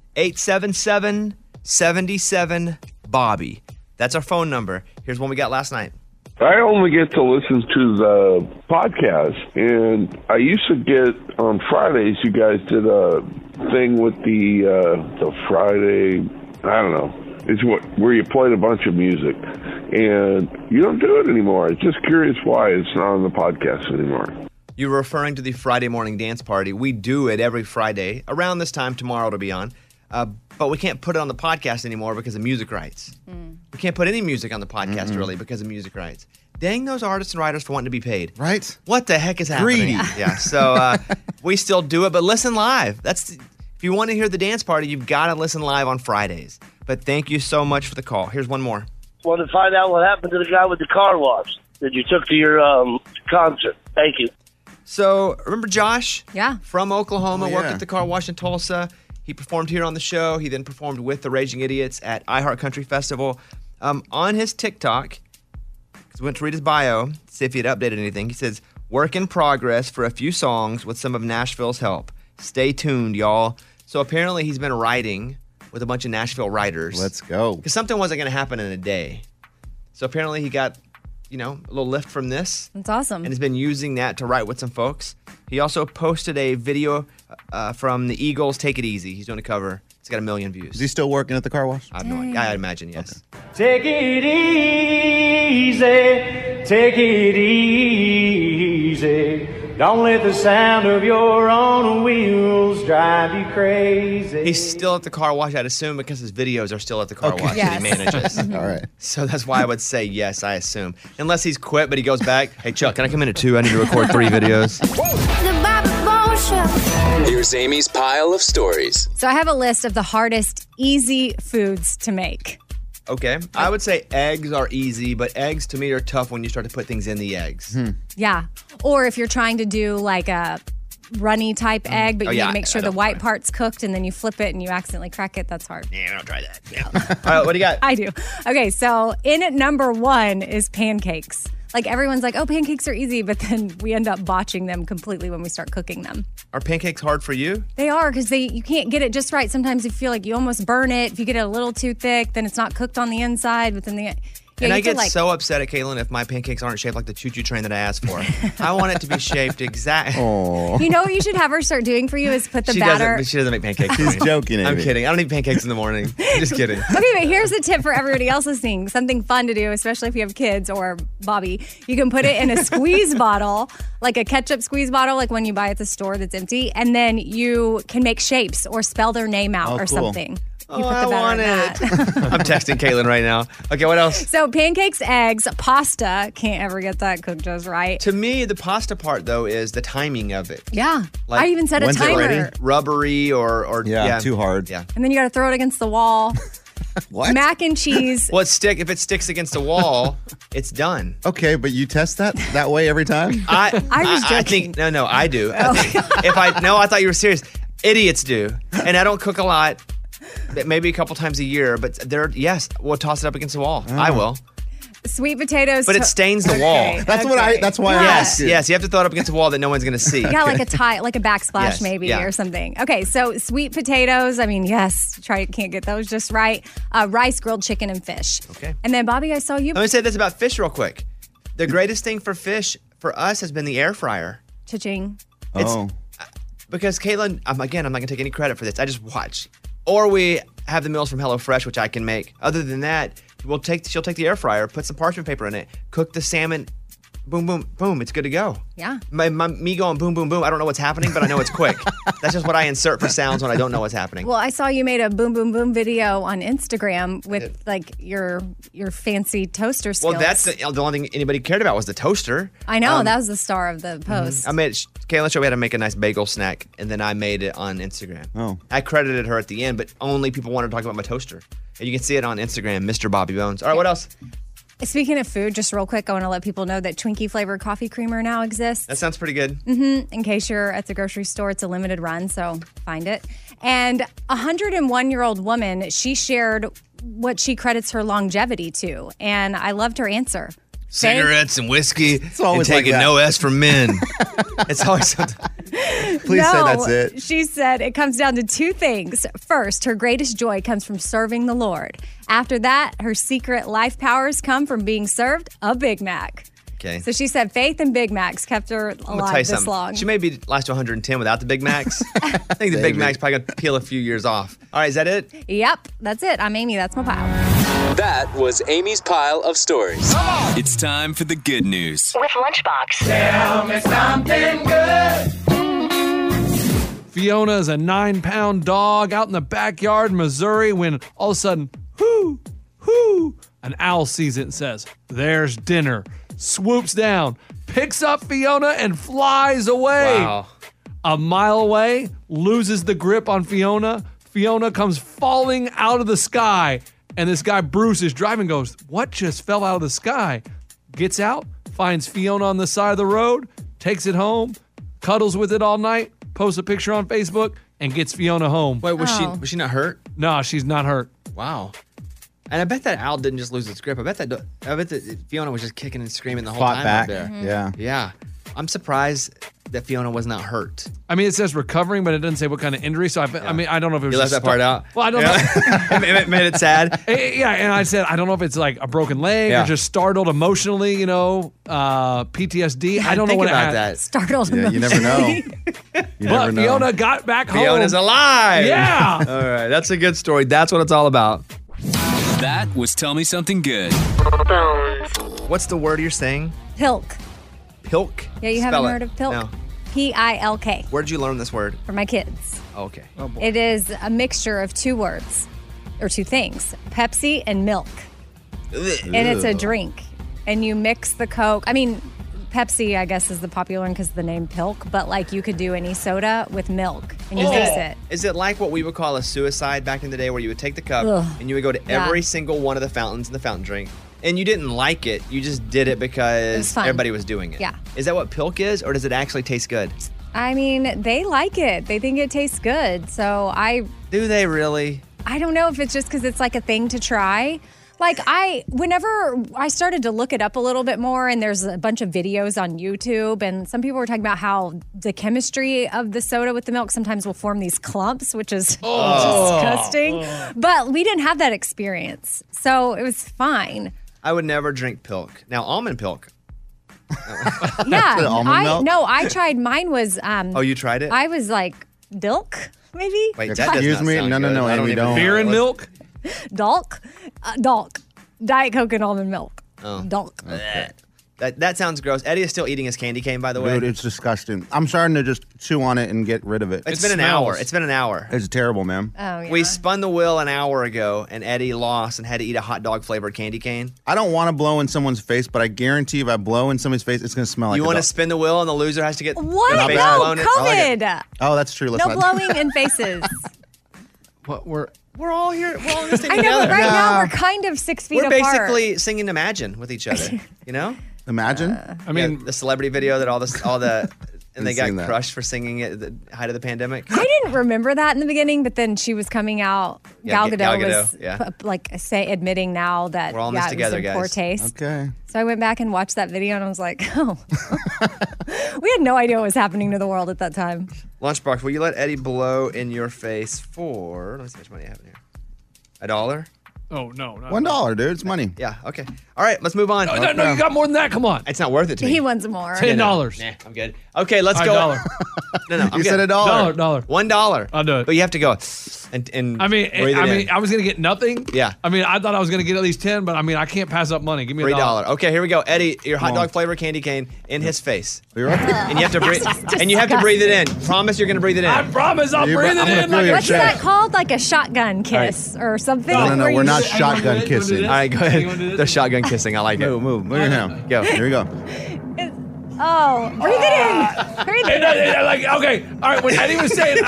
877-77-BOBBY. That's our phone number. Here's one we got last night. I only get to listen to the podcast, and I used to get on Fridays. You guys did a thing with the Friday. I don't know. It's where you played a bunch of music, and you don't do it anymore. I'm just curious why it's not on the podcast anymore. You're referring to the Friday morning dance party. We do it every Friday around this time. Tomorrow to be on. But we can't put it on the podcast anymore because of music rights. We can't put any music on the podcast really because of music rights. Dang those artists and writers for wanting to be paid. Right? What the heck is happening? Greedy. Yeah. So we still do it, but listen live. If you want to hear the dance party, you've got to listen live on Fridays. But thank you so much for the call. Here's one more. Want to find out what happened to the guy with the car wash that you took to your concert. Thank you. So remember Josh? Yeah. From Oklahoma, Oh, worked yeah. at the car wash in Tulsa. He performed here on the show. He then performed with the Raging Idiots at iHeart Country Festival. On his TikTok, because we went to read his bio, see if he had updated anything. He says, work in progress for a few songs with some of Nashville's help. Stay tuned, y'all. So apparently he's been writing with a bunch of Nashville writers. Let's go. Because something wasn't going to happen in a day. So apparently he got, a little lift from this. That's awesome. And has been using that to write with some folks. He also posted a video from the Eagles' Take It Easy. He's doing a cover. It's got 1 million views. Is he still working at the car wash? I have no idea. I imagine, yes. Take it easy, take it easy. Don't let the sound of your own wheels drive you crazy. He's still at the car wash, I'd assume, because his videos are still at the car wash Yes. that he manages. All right. So that's why I would say yes, I assume. Unless he's quit, but he goes back. Hey, Chuck, can I come in at 2? I need to record 3 videos. Here's Amy's pile of stories. So I have a list of the hardest easy foods to make. Okay. I would say eggs are easy, but eggs to me are tough when you start to put things in the eggs. Yeah. Or if you're trying to do like a runny type egg, but Oh, you yeah, need to make I sure the don't white part's cooked, and then you flip it and you accidentally crack it. That's hard. Yeah, don't try that. Yeah. All right, what do you got? I do. Okay, so in at number 1 is pancakes. Like everyone's like, oh, pancakes are easy, but then we end up botching them completely when we start cooking them. Are pancakes hard for you? They are because you can't get it just right. Sometimes you feel like you almost burn it. If you get it a little too thick, then it's not cooked on the inside. But then And you I have to, get like, so upset at Caitlin if my pancakes aren't shaped like the choo-choo train that I asked for. I want it to be shaped exactly. You know what you should have her start doing for you is put the She batter. doesn't make pancakes. She's joking, I'm Amy. kidding. I don't eat pancakes in the morning. I'm just kidding. Okay, but here's a tip for everybody else listening. Something fun to do, especially if you have kids or Bobby. You can put it in a squeeze bottle, like a ketchup squeeze bottle, like when you buy at the store that's empty, and then you can make shapes or spell their name out or cool. something. You I want it. I'm texting Caitlin right now. Okay, what else? So pancakes, eggs, pasta. Can't ever get that cooked just right. To me, the pasta part, though, is the timing of it. Yeah. Like, I even set a when's it timer. ready? Rubbery or Yeah, too hard. Yeah. And then you got to throw it against the wall. What? Mac and cheese. Well, if it sticks against a wall, it's done. Okay, but you test that way every time? I was I think no, I do. I thought you were serious. Idiots do, and I don't cook a lot. Maybe a couple times a year, but we'll toss it up against the wall. I will. Sweet potatoes. But it stains the wall. Okay, That's why I Yes, asked you. yes. You have to throw it up against the wall that no one's going to see. Yeah, like a tie, like a backsplash Yes, maybe yeah. or something. Okay, so sweet potatoes. I mean, yes, can't get those just right. Rice, grilled chicken, and fish. Okay. And then Bobby, I saw you. Let me say this about fish real quick. The greatest thing for fish for us has been the air fryer. Cha-ching. Because Caitlin, I'm not going to take any credit for this. I just watch. Or we have the meals from HelloFresh, which I can make. Other than that, she'll take the air fryer, put some parchment paper in it, cook the salmon, boom, boom, boom. It's good to go. Yeah. Me going boom, boom, boom. I don't know what's happening, but I know it's quick. That's just what I insert for sounds when I don't know what's happening. Well, I saw you made a boom, boom, boom video on Instagram with like your fancy toaster skills. Well, that's the only thing anybody cared about was the toaster. I know. That was the star of the post. Kayla showed me how to make a nice bagel snack, and then I made it on Instagram. Oh. I credited her at the end, but only people wanted to talk about my toaster. And you can see it on Instagram, Mr. Bobby Bones. All right, what else? Speaking of food, just real quick, I want to let people know that Twinkie flavored coffee creamer now exists. That sounds pretty good. In case you're at the grocery store, it's a limited run, so find it. And a 101-year-old woman, she shared what she credits her longevity to, and I loved her answer. Cigarettes and whiskey and always like taking that. no S from men. It's always something. Please say that's it. She said it comes down to two things. First, her greatest joy comes from serving the Lord. After that, her secret life powers come from being served a Big Mac. Okay. So she said faith and Big Macs kept her I'm gonna tell you alive this something. long. She may be last to 110 without the Big Macs. I think the Big Mac's probably gonna peel a few years off. All right, is that it? Yep, that's it. I'm Amy. That's my pile. That was Amy's pile of stories. It's time for the good news. With Lunchbox. Tell me something good. Fiona is a 9-pound dog out in the backyard in Missouri when all of a sudden, an owl sees it and says, "There's dinner." Swoops down, picks up Fiona and flies away. Wow. A mile away, loses the grip on Fiona. Fiona comes falling out of the sky. And this guy, Bruce, is driving, goes, "What just fell out of the sky?" Gets out, finds Fiona on the side of the road, takes it home, cuddles with it all night, posts a picture on Facebook, and gets Fiona home. Wait, was she not hurt? No, she's not hurt. Wow. And I bet that owl didn't just lose its grip. I bet that Fiona was just kicking and screaming the whole Fought time back. out there. Yeah. Yeah. I'm surprised that Fiona was not hurt. I mean, it says recovering, but it doesn't say what kind of injury. So I mean, I don't know if it was You left just that part out? Well, I don't know. It made it sad. Yeah, and I said I don't know if it's like a broken leg Yeah. or just startled emotionally. PTSD. I don't know Think what it about had. that. Startled Yeah, you never know. You But never know. Fiona got back home. Fiona's alive. Yeah. All right. That's a good story. That's what it's all about. That was Tell Me Something Good. What's the word you're saying? Pilk. Pilk? Yeah, you Spell haven't it. heard of pilk? No. P-I-L-K Where did you learn this word? for my kids. Okay. It is a mixture of two words or two things, Pepsi and milk. And it's a drink. And you mix the Coke. I mean, Pepsi, I guess, is the popular one because of the name Pilk, but like you could do any soda with milk and you mix it. Is it like what we would call a suicide back in the day where you would take the cup Ugh. and you would go to Yeah. every single one of the fountains in the fountain drink and you didn't like it, you just did it It because was fun. everybody was doing it? Yeah. Is that what Pilk is or does it actually taste good? I mean, they like it. They think it tastes good. So Do they really? I don't know if it's just because it's like a thing to try. Like whenever I started to look it up a little bit more, and there's a bunch of videos on YouTube, and some people were talking about how the chemistry of the soda with the milk sometimes will form these clumps, which is disgusting. But we didn't have that experience, so it was fine. I would never drink Pilk. Now, almond Pilk. Yeah, almond milk? No, I tried. Mine was. Oh, you tried it? I was like Dilk, maybe. Wait, that does Excuse not me? sound No, good. I Amy, even don't. know. Beer and milk? Dalk, Diet Coke and almond milk. Oh. Dalk. Okay. That sounds gross. Eddie is still eating his candy cane, by the way. Dude, it's disgusting. I'm starting to just chew on it and get rid of it. It's been an hour. It's been an hour. It's terrible, man. Oh, yeah. We spun the wheel an hour ago, and Eddie lost and had to eat a hot dog flavored candy cane. I don't want to blow in someone's face, but I guarantee if I blow in somebody's face, it's going to smell like You a want to dog. spin the wheel, and the loser has to get What? their face No, blown in? COVID. Oh, that's true. Let's No not. blowing in faces. What We're all here. We're all in this thing I know, together. but right now we're kind of 6 feet We're apart. basically singing Imagine with each other. You know? Imagine? I mean, Yeah, the celebrity video that all the and they Didn't got sing that. crushed for singing it at the height of the pandemic. I didn't remember that in the beginning, but then she was coming out. Yeah, Gal Gadot, Gal was Gadot, yeah. admitting now that We're all in this it together, was in poor guys. taste. Okay. So I went back and watched that video, and I was like, oh, we had no idea what was happening to the world at that time. Lunchbox, will you let Eddie blow in your face for? Let me see how much money I have in here. $1? oh, no. no $1, dude. It's money. Yeah. Okay. All right. Let's move on. No, you got more than that. Come on. It's not worth it to me. He wants more. $10. Nah, I'm good. Okay, let's go. $1. No, I'm You good. said $1. $1. $1. I'll do it. But you have to go and I mean, breathe it in. I was gonna get nothing. Yeah. I mean, I thought I was gonna get at least 10, but I mean, I can't pass up money. Give me $3. $1. Okay, here we go. Eddie, your hot on. dog flavor candy cane in his face. You're right. And you have to breathe and you have to breathe it in. Promise you're gonna breathe it in. I promise I'll You- breathe I'm it gonna in. feel Like your a What's chest. that called? Like a shotgun kiss or something? No, Where we're you not just- shotgun You wanna do kissing. this? All right, go You wanna do ahead. this? The shotgun kissing. I like it. Move. Look at him. Go. Here we go. Oh, breathe it in. Breathe it in. Like, okay, all right. When Eddie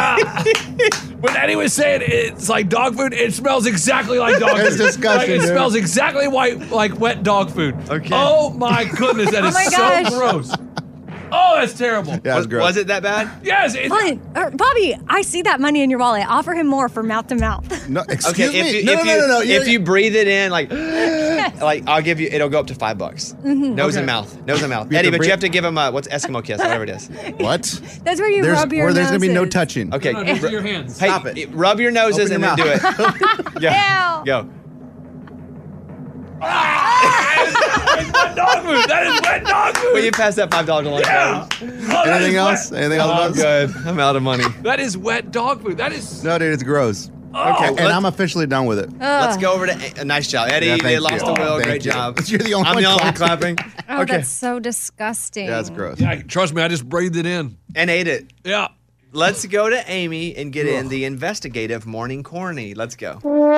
was saying, it's like dog food, it smells exactly like dog food. It's disgusting, Like, it dude. smells exactly like wet dog food. Okay. Oh my goodness, that Oh is my gosh. so gross. Oh, that's terrible. Yeah, it's gross. Was it that bad? Yes. It's, Fine. Bobby, I see that money in your wallet. Offer him more for mouth to mouth. No, excuse Okay, me. if No. if you breathe it in, like I'll give you. It'll go up to $5. Mm-hmm. Nose Okay. and mouth. Nose and mouth. You have Eddie, to but breathe- you have to give him a what's Eskimo kiss, whatever it is. What? That's where you rub your there's noses. gonna be no touching. Okay. no, these are your hands. Hey, Stop it. Rub your noses Open and your then do it. Ew. Go. It's wet dog food. That is wet dog food. Will you pass that $5 to lunch? Yeah. Oh, that Anything is else? wet- Anything else? I'm Buzz? good. I'm out of money. That is wet dog food. That is. No, dude, it's gross. Okay, And I'm officially done with it. let's go over to nice job, Eddie. Yeah, they thank lost you. the will. Thank Great you. job. You're the only I'm one the only one clapping. clapping. Oh, Okay. that's so disgusting. Yeah, it's gross. Yeah, trust me, I just breathed it in. And ate it. Yeah. Let's go to Amy and get in the investigative morning corny. Let's go.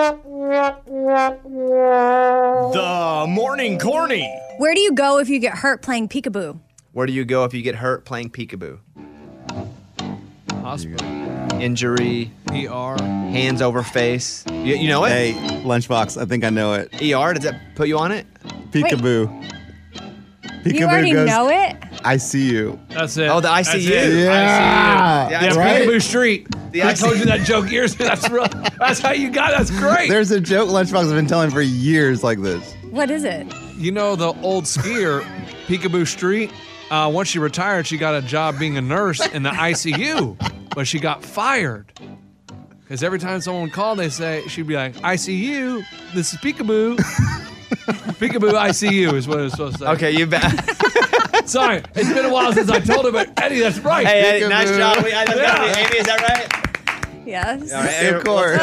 The Morning Corny. Where do you go if you get hurt playing peekaboo? Where do you go if you get hurt playing peekaboo? Hospital. Injury, ER. hands over face. You know it? Hey, Lunchbox, I think I know it. ER, does that put you on it? Peekaboo. Peekaboo You already goes, know it? I see you. That's it. Oh, the That's ICU. it. Yeah. ICU. Yeah, Yeah, right? Peekaboo Street. The I told ICU. you that joke years ago. That's real. That's how you got it. That's great. There's a joke Lunchbox has been telling for years like this. What is it? You know the old skier, Peekaboo Street? Once she retired, she got a job being a nurse in the ICU, but she got fired. Because every time someone called, they say, she'd be like, ICU, this is Peekaboo. Peekaboo ICU is what it was supposed to say. Okay, you bet. Sorry, it's been a while since I told her, but Eddie, that's right. Hey, Eddie, nice Peekaboo. job. That's gotta be Amy, is that right? Yes. All right, Of course.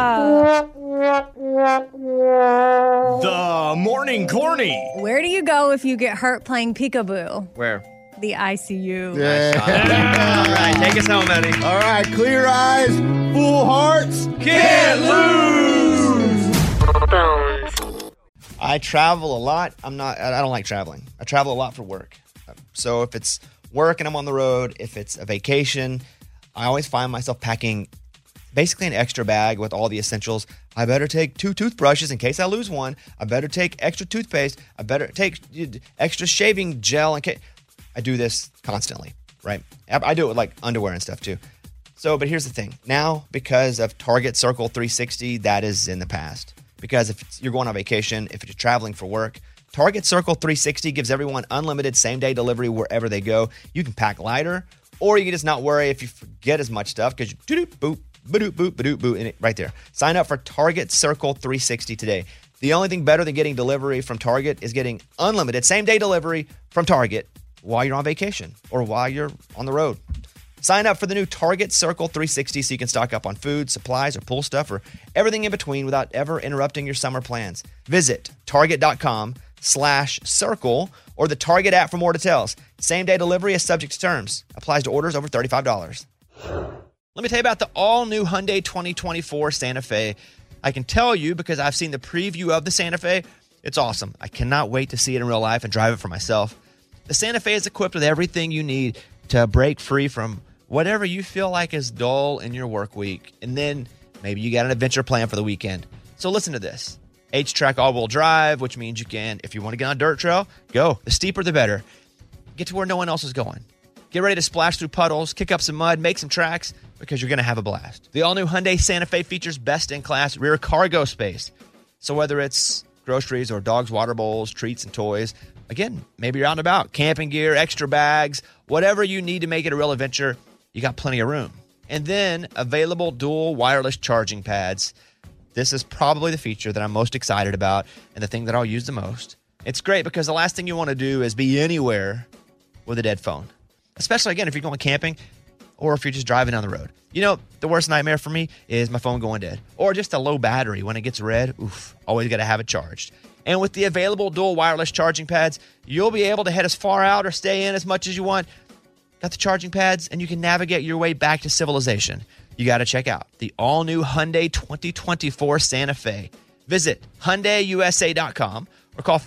The Morning Corny. Where do you go if you get hurt playing peekaboo? Where? The ICU. Yeah. All right, take us home, Eddie. All right, clear eyes, full hearts. Can't lose. I travel a lot. I don't like traveling. I travel a lot for work. So if it's work and I'm on the road, if it's a vacation, I always find myself packing basically an extra bag with all the essentials. I better take 2 toothbrushes in case I lose one. I better take extra toothpaste. I better take extra shaving gel in case. I do this constantly, right? I do it with like underwear and stuff too. So, but here's the thing. Now, because of Target Circle 360, that is in the past. Because if you're going on vacation, if you're traveling for work, Target Circle 360 gives everyone unlimited same-day delivery wherever they go. You can pack lighter, or you can just not worry if you forget as much stuff because you do-doop, boop, ba-doop, boop, ba-doop, boop, and it right there. Sign up for Target Circle 360 today. The only thing better than getting delivery from Target is getting unlimited same-day delivery from Target while you're on vacation or while you're on the road. Sign up for the new Target Circle 360 so you can stock up on food, supplies, or pool stuff, or everything in between without ever interrupting your summer plans. Visit target.com/circle or the Target app for more details. Same-day delivery is subject to terms. Applies to orders over $35. Let me tell you about the all-new Hyundai 2024 Santa Fe. I can tell you because I've seen the preview of the Santa Fe. It's awesome. I cannot wait to see it in real life and drive it for myself. The Santa Fe is equipped with everything you need to break free from whatever you feel like is dull in your work week. And then maybe you got an adventure plan for the weekend. So listen to this. H-Track all-wheel drive, which means you can, if you want to get on a dirt trail, go. The steeper, the better. Get to where no one else is going. Get ready to splash through puddles, kick up some mud, make some tracks, because you're going to have a blast. The all-new Hyundai Santa Fe features best-in-class rear cargo space. So whether it's groceries or dogs' water bowls, treats, and toys, again, maybe you're out and about, camping gear, extra bags, whatever you need to make it a real adventure, you got plenty of room. And then available dual wireless charging pads. This is probably the feature that I'm most excited about and the thing that I'll use the most. It's great because the last thing you want to do is be anywhere with a dead phone. Especially, again, if you're going camping or if you're just driving down the road. You know, the worst nightmare for me is my phone going dead. Or just a low battery when it gets red. Oof, always got to have it charged. And with the available dual wireless charging pads, you'll be able to head as far out or stay in as much as you want. Got the charging pads, and you can navigate your way back to civilization. You got to check out the all-new Hyundai 2024 Santa Fe. Visit HyundaiUSA.com or call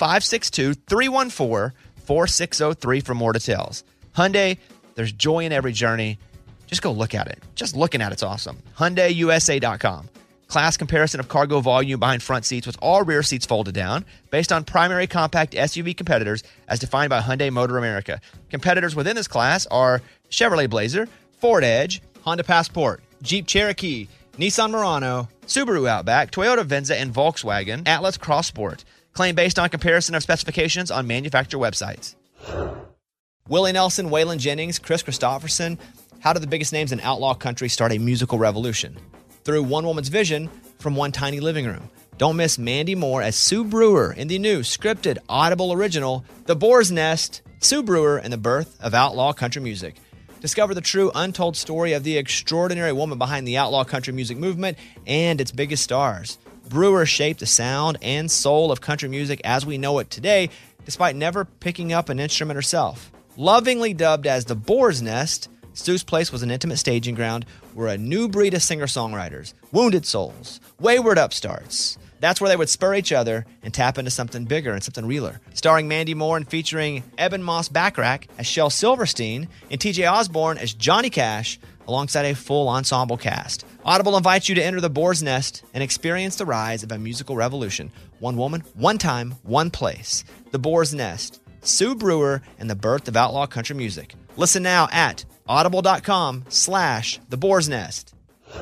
562-314-4603 for more details. Hyundai, there's joy in every journey. Just go look at it. Just looking at it's awesome. HyundaiUSA.com. Class comparison of cargo volume behind front seats with all rear seats folded down based on primary compact SUV competitors as defined by Hyundai Motor America. Competitors within this class are Chevrolet Blazer, Ford Edge, Honda Passport, Jeep Cherokee, Nissan Murano, Subaru Outback, Toyota Venza, and Volkswagen Atlas Cross Sport. Claim based on comparison of specifications on manufacturer websites. Willie Nelson, Waylon Jennings, Chris Christopherson. How did the biggest names in outlaw country start a musical revolution? Through one woman's vision from one tiny living room. Don't miss Mandy Moore as Sue Brewer in the new scripted Audible original, The Boar's Nest, Sue Brewer and the Birth of Outlaw Country Music. Discover the true untold story of the extraordinary woman behind the outlaw country music movement and its biggest stars. Brewer shaped the sound and soul of country music as we know it today, despite never picking up an instrument herself. Lovingly dubbed as The Boar's Nest, Sue's place was an intimate staging ground where a new breed of singer-songwriters, wounded souls, wayward upstarts, that's where they would spur each other and tap into something bigger and something realer. Starring Mandy Moore and featuring Eben Moss Backrack as Shel Silverstein and TJ Osborne as Johnny Cash alongside a full ensemble cast. Audible invites you to enter the Boar's Nest and experience the rise of a musical revolution. One woman, one time, one place. The Boar's Nest, Sue Brewer, and the birth of outlaw country music. Listen now at audible.com/The Boar's Nest.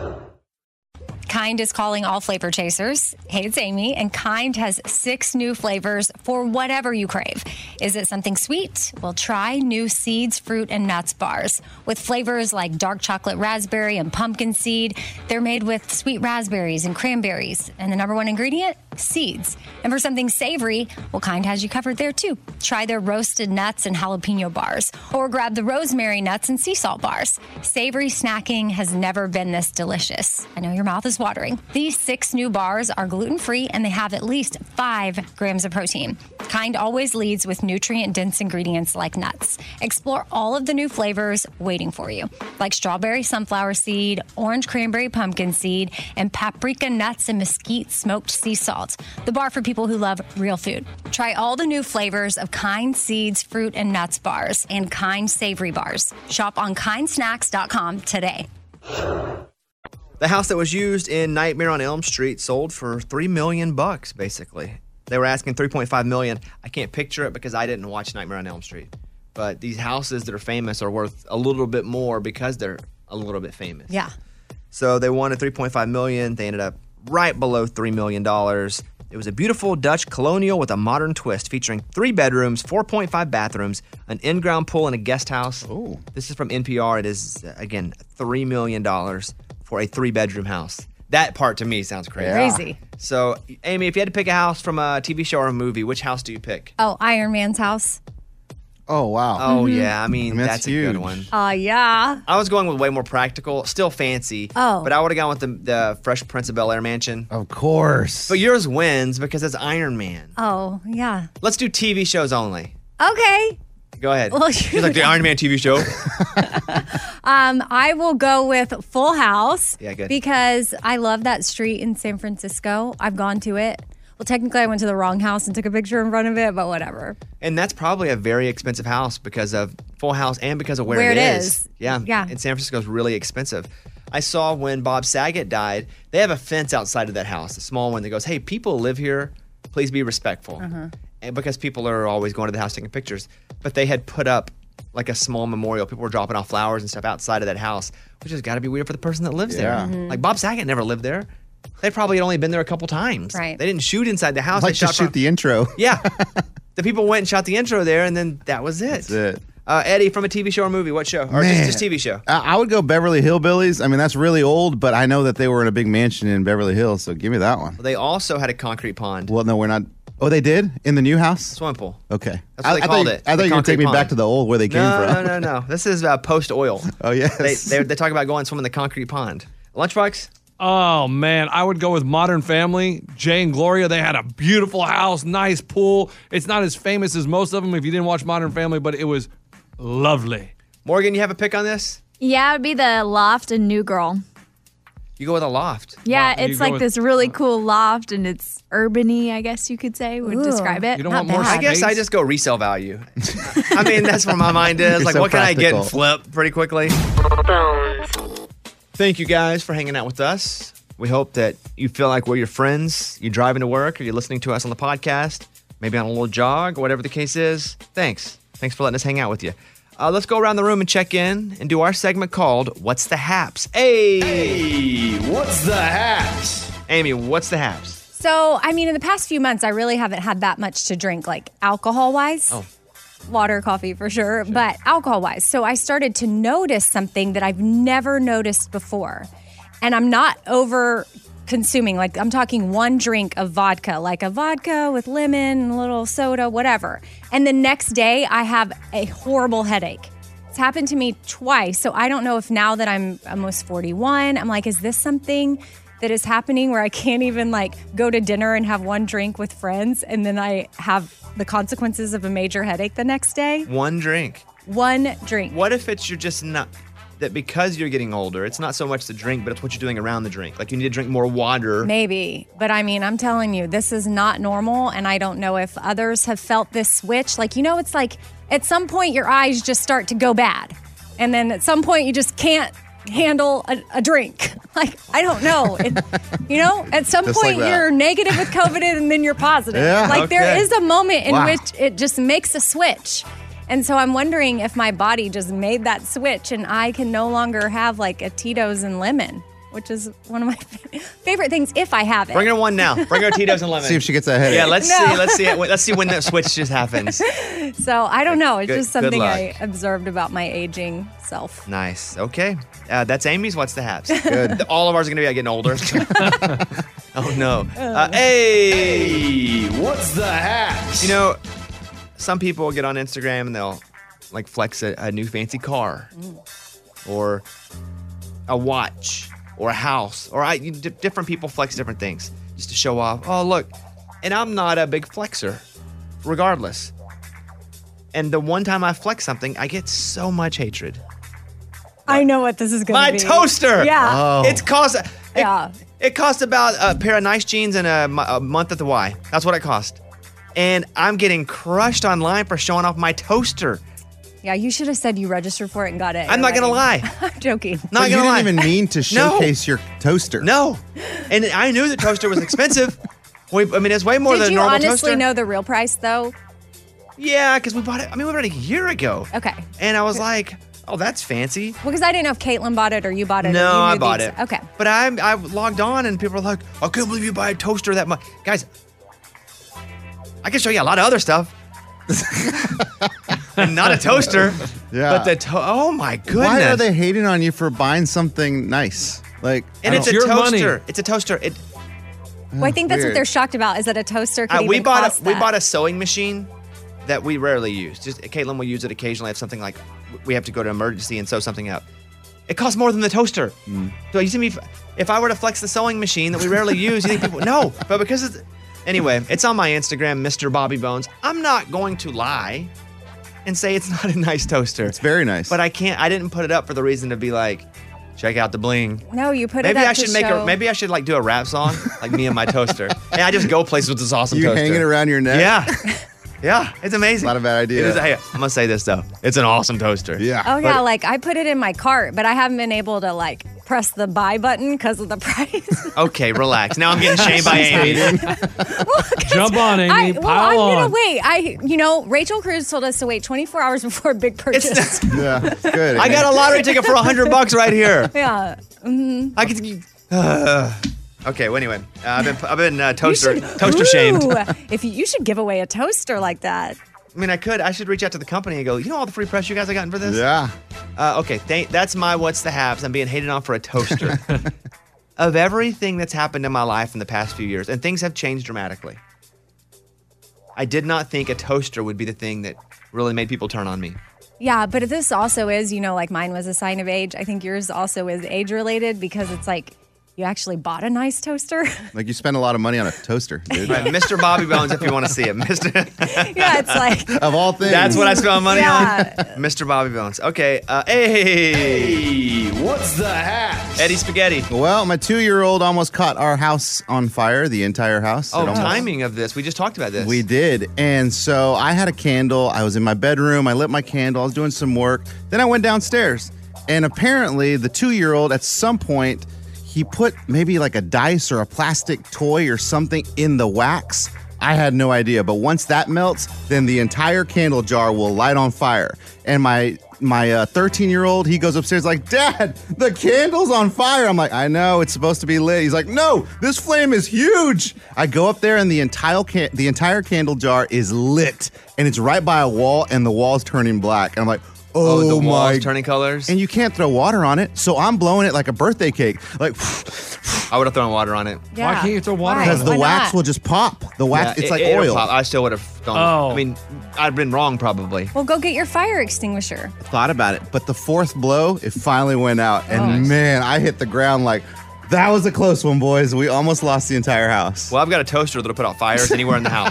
Kind is calling all flavor chasers. Hey, it's Amy, and Kind has 6 new flavors for whatever you crave. Is it something sweet? Well, try new seeds, fruit, and nuts bars. With flavors like dark chocolate raspberry and pumpkin seed, they're made with sweet raspberries and cranberries. And the number one ingredient? Seeds. And for something savory, well, Kind has you covered there too. Try their roasted nuts and jalapeno bars, or grab the rosemary nuts and sea salt bars. Savory snacking has never been this delicious. I know your mouth is watering. These 6 new bars are gluten-free and they have at least 5 grams of protein. Kind always leads with nutrient-dense ingredients like nuts. Explore all of the new flavors waiting for you, like strawberry sunflower seed, orange cranberry pumpkin seed, and paprika nuts and mesquite smoked sea salt. The bar for people who love real food. Try all the new flavors of Kind seeds, fruit, and nuts bars and Kind savory bars. Shop on kindsnacks.com today. The house that was used in Nightmare on Elm Street sold for $3 million, basically. They were asking $3.5 million. I can't picture it because I didn't watch Nightmare on Elm Street. but these houses that are famous are worth a little bit more because they're a little bit famous. Yeah. So they wanted $3.5 million. They ended up right below $3 million. It was a beautiful Dutch colonial with a modern twist featuring 3 bedrooms, 4.5 bathrooms, an in-ground pool, and a guest house. Oh. This is from NPR. It is, again, $3 million for a 3-bedroom house. That part to me sounds crazy. Crazy. So, Amy, if you had to pick a house from a TV show or a movie, which house do you pick? Oh, Iron Man's house. Oh, wow. Oh, yeah. I mean, that's a huge. good one. Yeah. I was going with way more practical, still fancy. Oh. But I would have gone with the Fresh Prince of Bel-Air mansion. Of course. But yours wins because it's Iron Man. Oh, yeah. Let's do TV shows only. Okay. Go ahead. Well, She's like the Iron Man TV show. I will go with Full House. Yeah, good. Because I love that street in San Francisco. I've gone to it. Well, technically, I went to the wrong house and took a picture in front of it, but whatever. And that's probably a very expensive house because of Full House and because of where it is. Yeah. Yeah. And San Francisco is really expensive. I saw when Bob Saget died, they have a fence outside of that house, a small one that goes, hey, people live here. Please be respectful. And because people are always going to the house taking pictures. But they had put up like a small memorial. People were dropping off flowers and stuff outside of that house, which has got to be weird for the person that lives Yeah. there. Like Bob Saget never lived there. They probably had only been there a couple times. Right. They didn't shoot inside the house. Like They to shot shoot from- the intro. Yeah. The people went and shot the intro there, and then that was it. That's it. Eddie, from a TV show or movie, what show? Or Man. just TV show? I would go Beverly Hillbillies. I mean, that's really old, but I know that they were in a big mansion in Beverly Hills, so give me that one. Well, they also had a concrete pond. Well, no, we're not. Oh, they did? In the new house? Swimming pool. Okay. That's what they called it. I the thought you were concrete taking me back pond. to the old where they came from. No. This is post-oil. Oh, yes. They talk about going swim in the concrete pond. Lunchbox? Oh, man. I would go with Modern Family. Jay and Gloria, they had a beautiful house, nice pool. It's not as famous as most of them if you didn't watch Modern Family, but it was lovely. Morgan, you have a pick on this? Yeah, it would be the loft and New Girl. You go with a loft. Yeah, Wow, you it's go like with- this really cool loft, and it's urban-y, I guess you could say, would Ooh. describe it. You don't Not want more bad. I guess I space? just go resale value. I mean, that's where my mind is. You're Like, so what can I get and practical. flip pretty quickly? Thank you guys for hanging out with us. We hope that you feel like we're your friends. You're driving to work or you're listening to us on the podcast, maybe on a little jog or whatever the case is. Thanks. Thanks for letting us hang out with you. Let's go around the room and check in and do our segment called What's the Haps? Hey, what's the haps? Amy, what's the haps? So, I mean, in the past few months, I really haven't had that much to drink, like alcohol-wise. Oh. Water, coffee for sure, but alcohol-wise. So I started to notice something that I've never noticed before. And I'm not over consuming, like I'm talking one drink of vodka, like a vodka with lemon, a little soda, whatever. And the next day I have a horrible headache. It's happened to me twice. So I don't know if now that I'm almost 41, I'm like, is this something that is happening where I can't even like go to dinner and have one drink with friends and then I have the consequences of a major headache the next day? One drink. One drink. What if it's you're just not, that because you're getting older, it's not so much the drink, but it's what you're doing around the drink. Like you need to drink more water. Maybe. But I mean, I'm telling you, this is not normal. And I don't know if others have felt this switch. Like, you know, it's like at some point your eyes just start to go bad. And then at some point you just can't handle a drink. Like, I don't know. You know, at some Just point like that. you're negative with COVID and then you're positive. Yeah, like there okay. is a moment in Wow. which it just makes a switch. And so I'm wondering if my body just made that switch and I can no longer have like a Tito's and lemon, which is one of my favorite things if I have it. Bring her one now. Bring her Tito's and lemon. See if she gets a headache. Yeah, let's No. see. Let's see when that switch just happens. So I don't know. It's Good- just good something luck. I observed about my aging self. Nice. Okay. That's Amy's What's the Haps? Good. All of ours are going to be getting older. Oh, no. Hey, what's the haps? You know, some people will get on Instagram and they'll like flex a new fancy car or a watch or a house or different people flex different things just to show off. Oh, look. And I'm not a big flexer regardless. And the one time I flex something, I get so much hatred. I know what this is going My to be. toaster. Yeah. Oh. It's cost. Yeah. It cost about a pair of nice jeans and a month at the Y. That's what it cost. And I'm getting crushed online for showing off my toaster. Yeah, you should have said you registered for it and got it. I'm not gonna lie. I'm joking. Not But you gonna lie. didn't even mean to showcase your toaster. No. And I knew the toaster was expensive. I mean, it's way more Did than a you normal honestly toaster. know the real price though? Yeah, because we bought it. I mean, we bought it a year ago. Okay. And I was like, oh, that's fancy. Well, because I didn't know if Caitlin bought it or you bought it. No, or you I knew bought these- it. Okay. But I logged on and people were like, I can't believe you buy a toaster that much. Guys, I can show you a lot of other stuff. And not a toaster. Yeah. But oh my goodness. Why are they hating on you for buying something nice? Like, And it's a toaster. It's a toaster. Well, I think that's what Weird. they're shocked about is that a toaster could we even bought cost we that. bought a sewing machine that we rarely use. Just Caitlin will use it occasionally if something like we have to go to emergency and sew something up. It costs more than the toaster. So you see me if I were to flex the sewing machine that we rarely use, you think people no, but because it's anyway, it's on my Instagram, Mr. Bobby Bones. I'm not going to lie and say it's not a nice toaster. It's very nice. But I didn't put it up for the reason to be like, check out the bling. No, you put Maybe it up I should to make show... maybe I should like do a rap song like me and my toaster. And I just go places with this awesome You toaster. hang it around your neck? Yeah. Yeah, it's amazing. Not a bad idea. Hey, I'm gonna say this though. It's an awesome toaster. Yeah. Oh, yeah, like I put it in my cart, but I haven't been able to like press the buy button because of the price. Okay, relax. Now I'm getting shamed by Amy. Jump on, Amy. I'm Pile on. gonna wait. Rachel Cruz told us to wait 24 hours before a big purchase. Yeah, good. I got a lottery ticket for $100 right here. Yeah. Mm-hmm. I could. Okay. Well, anyway, I've been toaster shamed. If you should give away a toaster like that. I mean, I should reach out to the company and go, you know all the free press you guys have gotten for this? Yeah. Okay, that's my what's the haves. I'm being hated on for a toaster. Of everything that's happened in my life in the past few years, and things have changed dramatically, I did not think a toaster would be the thing that really made people turn on me. Yeah, but this also is, like mine was a sign of age. I think yours also is age related because it's like you actually bought a nice toaster. Like you spend a lot of money on a toaster, dude. Right, Mr. Bobby Bones, if you want to see it. Yeah, it's like... Of all things. That's what I spend money Yeah. on? Mr. Bobby Bones. Okay, hey, what's the hash? Eddie Spaghetti. Well, my 2-year-old almost caught our house on fire, the entire house. Oh, It almost- timing of this. We just talked about this. We did. And so I had a candle. I was in my bedroom. I lit my candle. I was doing some work. Then I went downstairs. And apparently, the 2-year-old, at some point, he put maybe like a dice or a plastic toy or something in the wax. I had no idea. But once that melts, then the entire candle jar will light on fire. And my 13-year-old, he goes upstairs like, Dad, the candle's on fire. I'm like, I know, it's supposed to be lit. He's like, no, this flame is huge. I go up there and the entire candle jar is lit. And it's right by a wall and the wall's turning black. And I'm like, oh the my. wall's turning colors? And you can't throw water on it. So I'm blowing it like a birthday cake. Like, I would have thrown water on it. Yeah. Why can't you throw water because on the it? wax will just pop. The wax, Yeah, it's like it'll oil. pop. I still would have thrown Oh. I mean, I'd been wrong probably. Well, go get your fire extinguisher. Thought about it, but the fourth blow, it finally went out, and Nice. man, I hit the ground like that was a close one, boys. We almost lost the entire house. Well, I've got a toaster that'll put out fires anywhere in the house.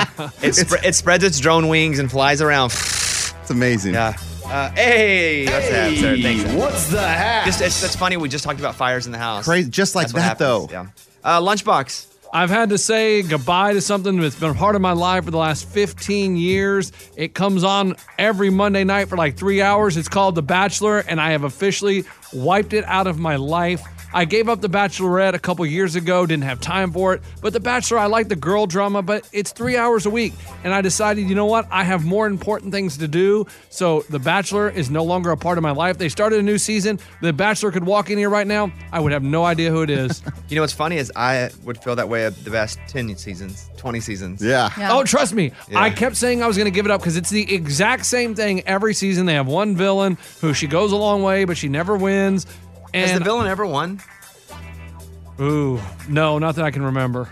It spreads its drone wings and flies around. It's amazing. Yeah. Hey, what's that, sir? Thanks. Sir. What's the hash? It's funny. We just talked about fires in the house. Crazy, just like That's what that happens. though. Yeah. Lunchbox. I've had to say goodbye to something that's been a part of my life for the last 15 years. It comes on every Monday night for like 3 hours. It's called The Bachelor, and I have officially wiped it out of my life. I gave up The Bachelorette a couple years ago, didn't have time for it. But The Bachelor, I like the girl drama, but it's 3 hours a week. And I decided, you know what? I have more important things to do. So The Bachelor is no longer a part of my life. They started a new season. The Bachelor could walk in here right now. I would have no idea who it is. You know what's funny is I would feel that way of the best 10 seasons, 20 seasons. Yeah. Oh, trust me. Yeah. I kept saying I was going to give it up because it's the exact same thing every season. They have one villain who she goes a long way, but she never wins. And Has the villain ever won? Ooh, no, not that I can remember.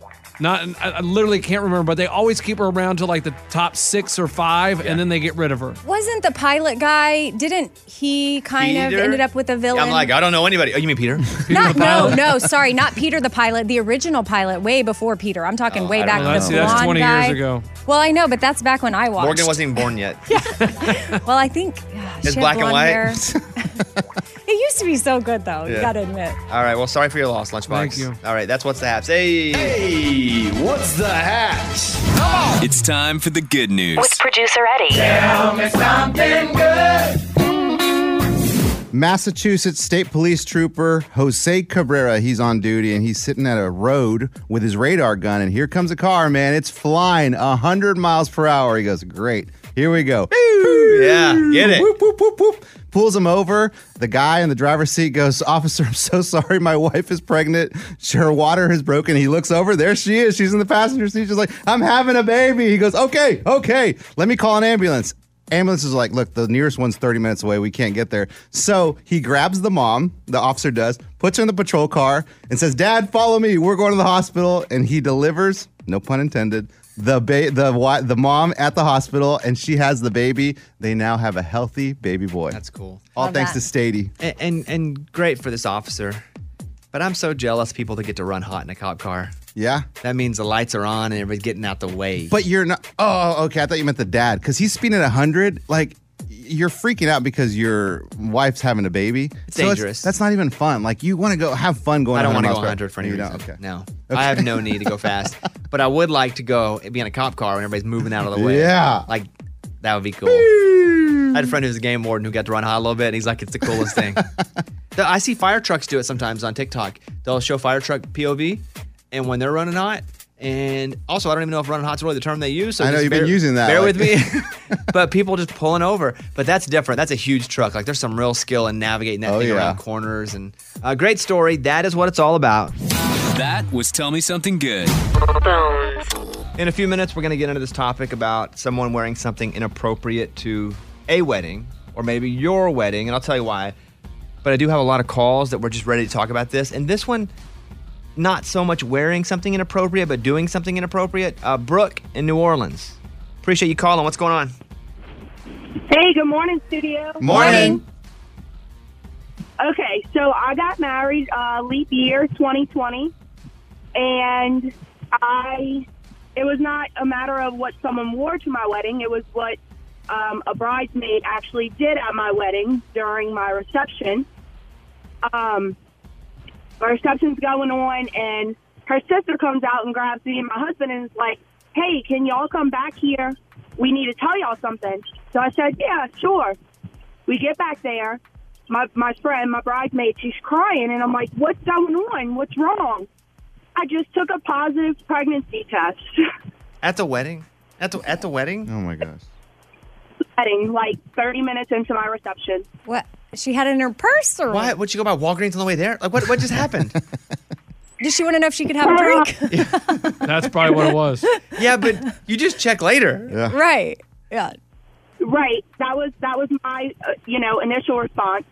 I literally can't remember, but they always keep her around to like the top 6 or 5, and then they get rid of her. Wasn't the pilot guy, didn't he kind of Peter? ended up with a villain? Yeah, I'm like, I don't know anybody. Oh, you mean Peter? No, sorry, not Peter the pilot, the original pilot, way before Peter. I'm talking way back. Well, The that's blonde 20 guy. years ago. Well, I know, but that's back when I watched. Morgan wasn't even born yet. Well, I think It's she had black and blonde white. hair. It used to be so good, though. You Yeah. gotta admit. All right. Well, sorry for your loss, Lunchbox. Thank you. All right. That's what's the haps. Hey. Hey, what's the hash? It's time for the good news. With producer Eddie. Tell me something good. Massachusetts State Police Trooper Jose Cabrera, he's on duty, and he's sitting at a road with his radar gun, and here comes a car, man. It's flying 100 miles per hour. He goes, great. Here we go. Yeah, get it. Whoop, whoop, whoop, whoop. Pulls him over. The guy in the driver's seat goes, officer, I'm so sorry. My wife is pregnant. Her water has broken. He looks over. There she is. She's in the passenger seat. She's like, I'm having a baby. He goes, okay. Let me call an ambulance. Ambulance is like, look, the nearest one's 30 minutes away. We can't get there. So he grabs the mom, the officer does, puts her in the patrol car and says, Dad, follow me. We're going to the hospital. And he delivers, no pun intended, the mom at the hospital, and she has the baby. They now have a healthy baby boy. That's cool. All Love thanks that. to Stady. And great for this officer. But I'm so jealous of people that get to run hot in a cop car. Yeah? That means the lights are on and everybody's getting out the way. But you're not. Oh, okay. I thought you meant the dad, because he's speeding at 100. Like, you're freaking out because your wife's having a baby. It's dangerous. That's not even fun. Like, you want to go have fun going. I don't want to go 100 100 for any You reason. don't? Okay. No. Okay. I have no need to go fast. But I would like to go be in a cop car when everybody's moving out of the way. Yeah. Like, that would be cool. I had a friend who's a game warden who got to run hot a little bit, and he's like, it's the coolest thing. I see fire trucks do it sometimes on TikTok. They'll show fire truck POV, and when they're running hot, and also I don't even know if running hot's really the term they use. So I know just you've been using that. Bear like- with me. But people just pulling over. But that's different. That's a huge truck. Like, there's some real skill in navigating that thing around corners. And a great story. That is what it's all about. That was Tell Me Something Good. In a few minutes, we're going to get into this topic about someone wearing something inappropriate to a wedding, or maybe your wedding, and I'll tell you why. But I do have a lot of calls that we're just ready to talk about this. And this one, not so much wearing something inappropriate, but doing something inappropriate. Brooke in New Orleans. Appreciate you calling. What's going on? Hey, good morning, studio. Morning. Okay, so I got married leap year 2020, and it was not a matter of what someone wore to my wedding. It was what a bridesmaid actually did at my wedding during my reception. My reception's going on, and her sister comes out and grabs me and my husband and is like, hey, can y'all come back here? We need to tell y'all something. So I said, yeah, sure. We get back there. My friend, my bridesmaid, she's crying, and I'm like, what's going on? What's wrong? I just took a positive pregnancy test. At the wedding? At the wedding? Oh, my gosh. Wedding, like 30 minutes into my reception. What? She had it in her purse, or Why? Would she go by Walgreens on the way there? Like, what just happened? did she want to know if she could have a drink? That's probably what it was. Yeah, but you just check later. Yeah. Right. Yeah. Right. That was my initial response.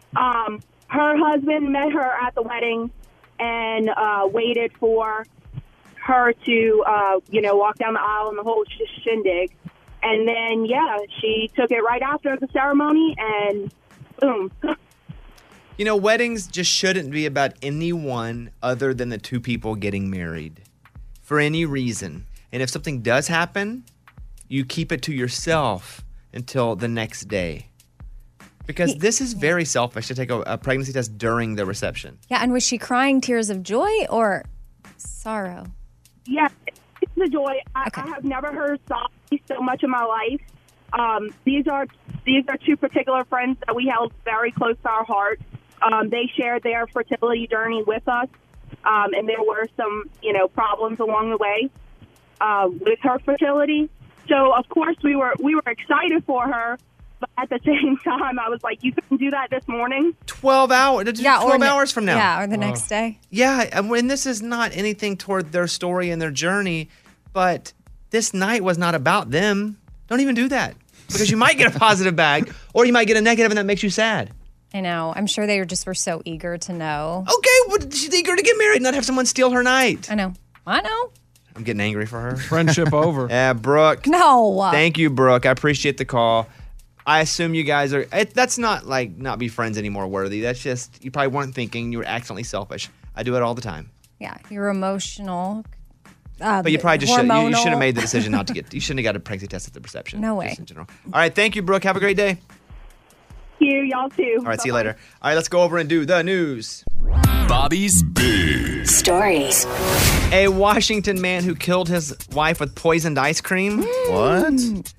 Her husband met her at the wedding and waited for her to walk down the aisle and the whole shindig. And then she took it right after the ceremony, and boom. You know, weddings just shouldn't be about anyone other than the two people getting married for any reason. And if something does happen, you keep it to yourself until the next day. Because this is very selfish to take a pregnancy test during the reception. Yeah, and was she crying tears of joy or sorrow? Yeah, it's the joy. I have never heard sobbing so much in my life. These are two particular friends that we held very close to our heart. They shared their fertility journey with us, and there were some, problems along the way with her fertility. So of course we were excited for her, but at the same time I was like, you couldn't do that this morning. 12 hours. Yeah, 12 hours from now. Yeah, or the next day. Yeah, and this is not anything toward their story and their journey, but this night was not about them. Don't even do that, because you might get a positive bag, or you might get a negative, and that makes you sad. I know. I'm sure they were so eager to know. Okay, well, she's eager to get married, and not have someone steal her night. I know. I'm getting angry for her. Friendship over. Yeah, Brooke. No. Thank you, Brooke. I appreciate the call. I assume you guys are, that's not like not be friends anymore worthy. That's just, you probably weren't thinking, you were accidentally selfish. I do it all the time. Yeah, you're emotional. But you probably just should have made the hormonal. decision not to you shouldn't have got a pregnancy test at the reception. No way. Just in general. All right, thank you, Brooke. Have a great day. Thank you, y'all too. All right, see you later. All right, let's go over and do the news. Bobby's Big Stories. A Washington man who killed his wife with poisoned ice cream. What?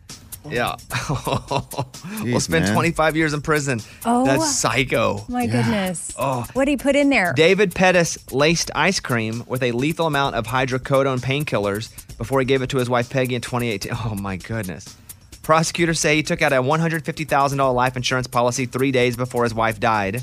Yeah. We'll spend man. 25 years in prison. Oh. That's psycho. My goodness. Oh. What did he put in there? David Pettis laced ice cream with a lethal amount of hydrocodone painkillers before he gave it to his wife Peggy in 2018. Oh my goodness. Prosecutors say he took out a $150,000 life insurance policy 3 days before his wife died,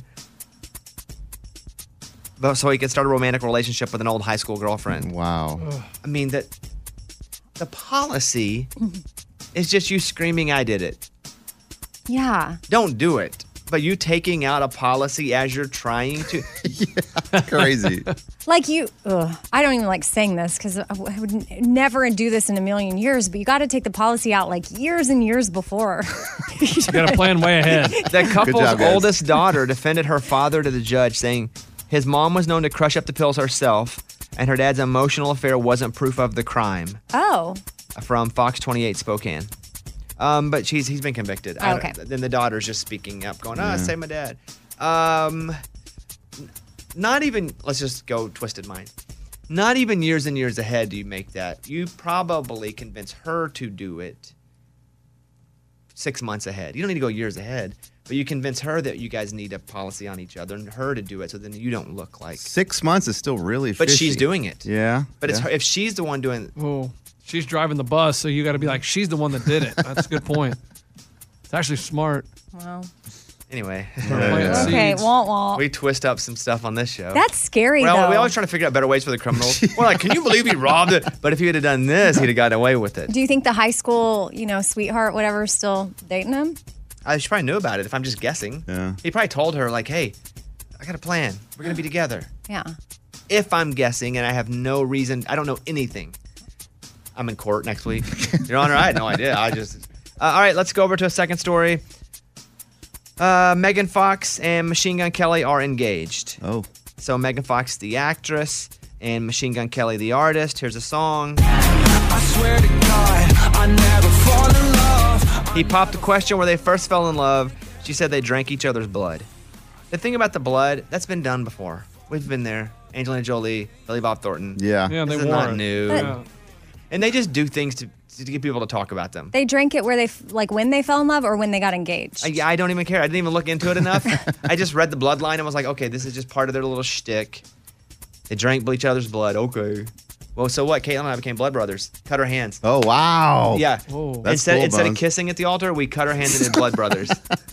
so he could start a romantic relationship with an old high school girlfriend. Wow. I mean, the policy is just you screaming, I did it. Yeah. Don't do it. But you taking out a policy as you're trying to. Crazy. Like I don't even like saying this because I would never do this in a million years, but you got to take the policy out like years and years before. You got to plan way ahead. The couple's job, guys. oldest daughter defended her father to the judge, saying his mom was known to crush up the pills herself, and her dad's emotional affair wasn't proof of the crime. Oh. From Fox 28 Spokane. But he's been convicted. Oh, okay. Then the daughter's just speaking up, going, save my dad. Not even, let's just go twisted mind. Not even years and years ahead do you make that. You probably convince her to do it 6 months ahead. You don't need to go years ahead, but you convince her that you guys need a policy on each other and her to do it so then you don't look like. 6 months is still really But fishy. she's doing it. Yeah. But it's yeah. her, if she's the one doing Oh, she's driving the bus, so you got to be like, she's the one that did it. That's a good point. It's actually smart. Wow. Anyway. Okay, won't. We twist up some stuff on this show. That's scary, Well, though. we always try to figure out better ways for the criminals. We're like, can you believe he robbed it? But if he had done this, he'd have gotten away with it. Do you think the high school, sweetheart, whatever, is still dating him? She probably knew about it if I'm just guessing. Yeah. He probably told her, like, hey, I got a plan. We're going to be together. Yeah. If I'm guessing and I have no reason, I don't know anything. I'm in court next week. Your Honor, I had no idea. I just. All right, let's go over to a second story. Megan Fox and Machine Gun Kelly are engaged. Oh. So Megan Fox, the actress, and Machine Gun Kelly, the artist. Here's a song. I swear to God, I never fall in love. He popped a question where they first fell in love. She said they drank each other's blood. The thing about the blood, that's been done before. We've been there. Angelina Jolie, Billy Bob Thornton. Yeah. Yeah, This they is wore not it. new. Yeah. And they just do things to get people to talk about them. They drank it where they, when they fell in love or when they got engaged? I don't even care. I didn't even look into it enough. I just read the bloodline and was like, okay, this is just part of their little shtick. They drank each other's blood. Okay. Well, so what? Caitlin and I became blood brothers. Cut our hands. Oh, wow. Yeah. Whoa. That's Instead cool, of Bones. kissing at the altar, we cut our hands and did blood brothers.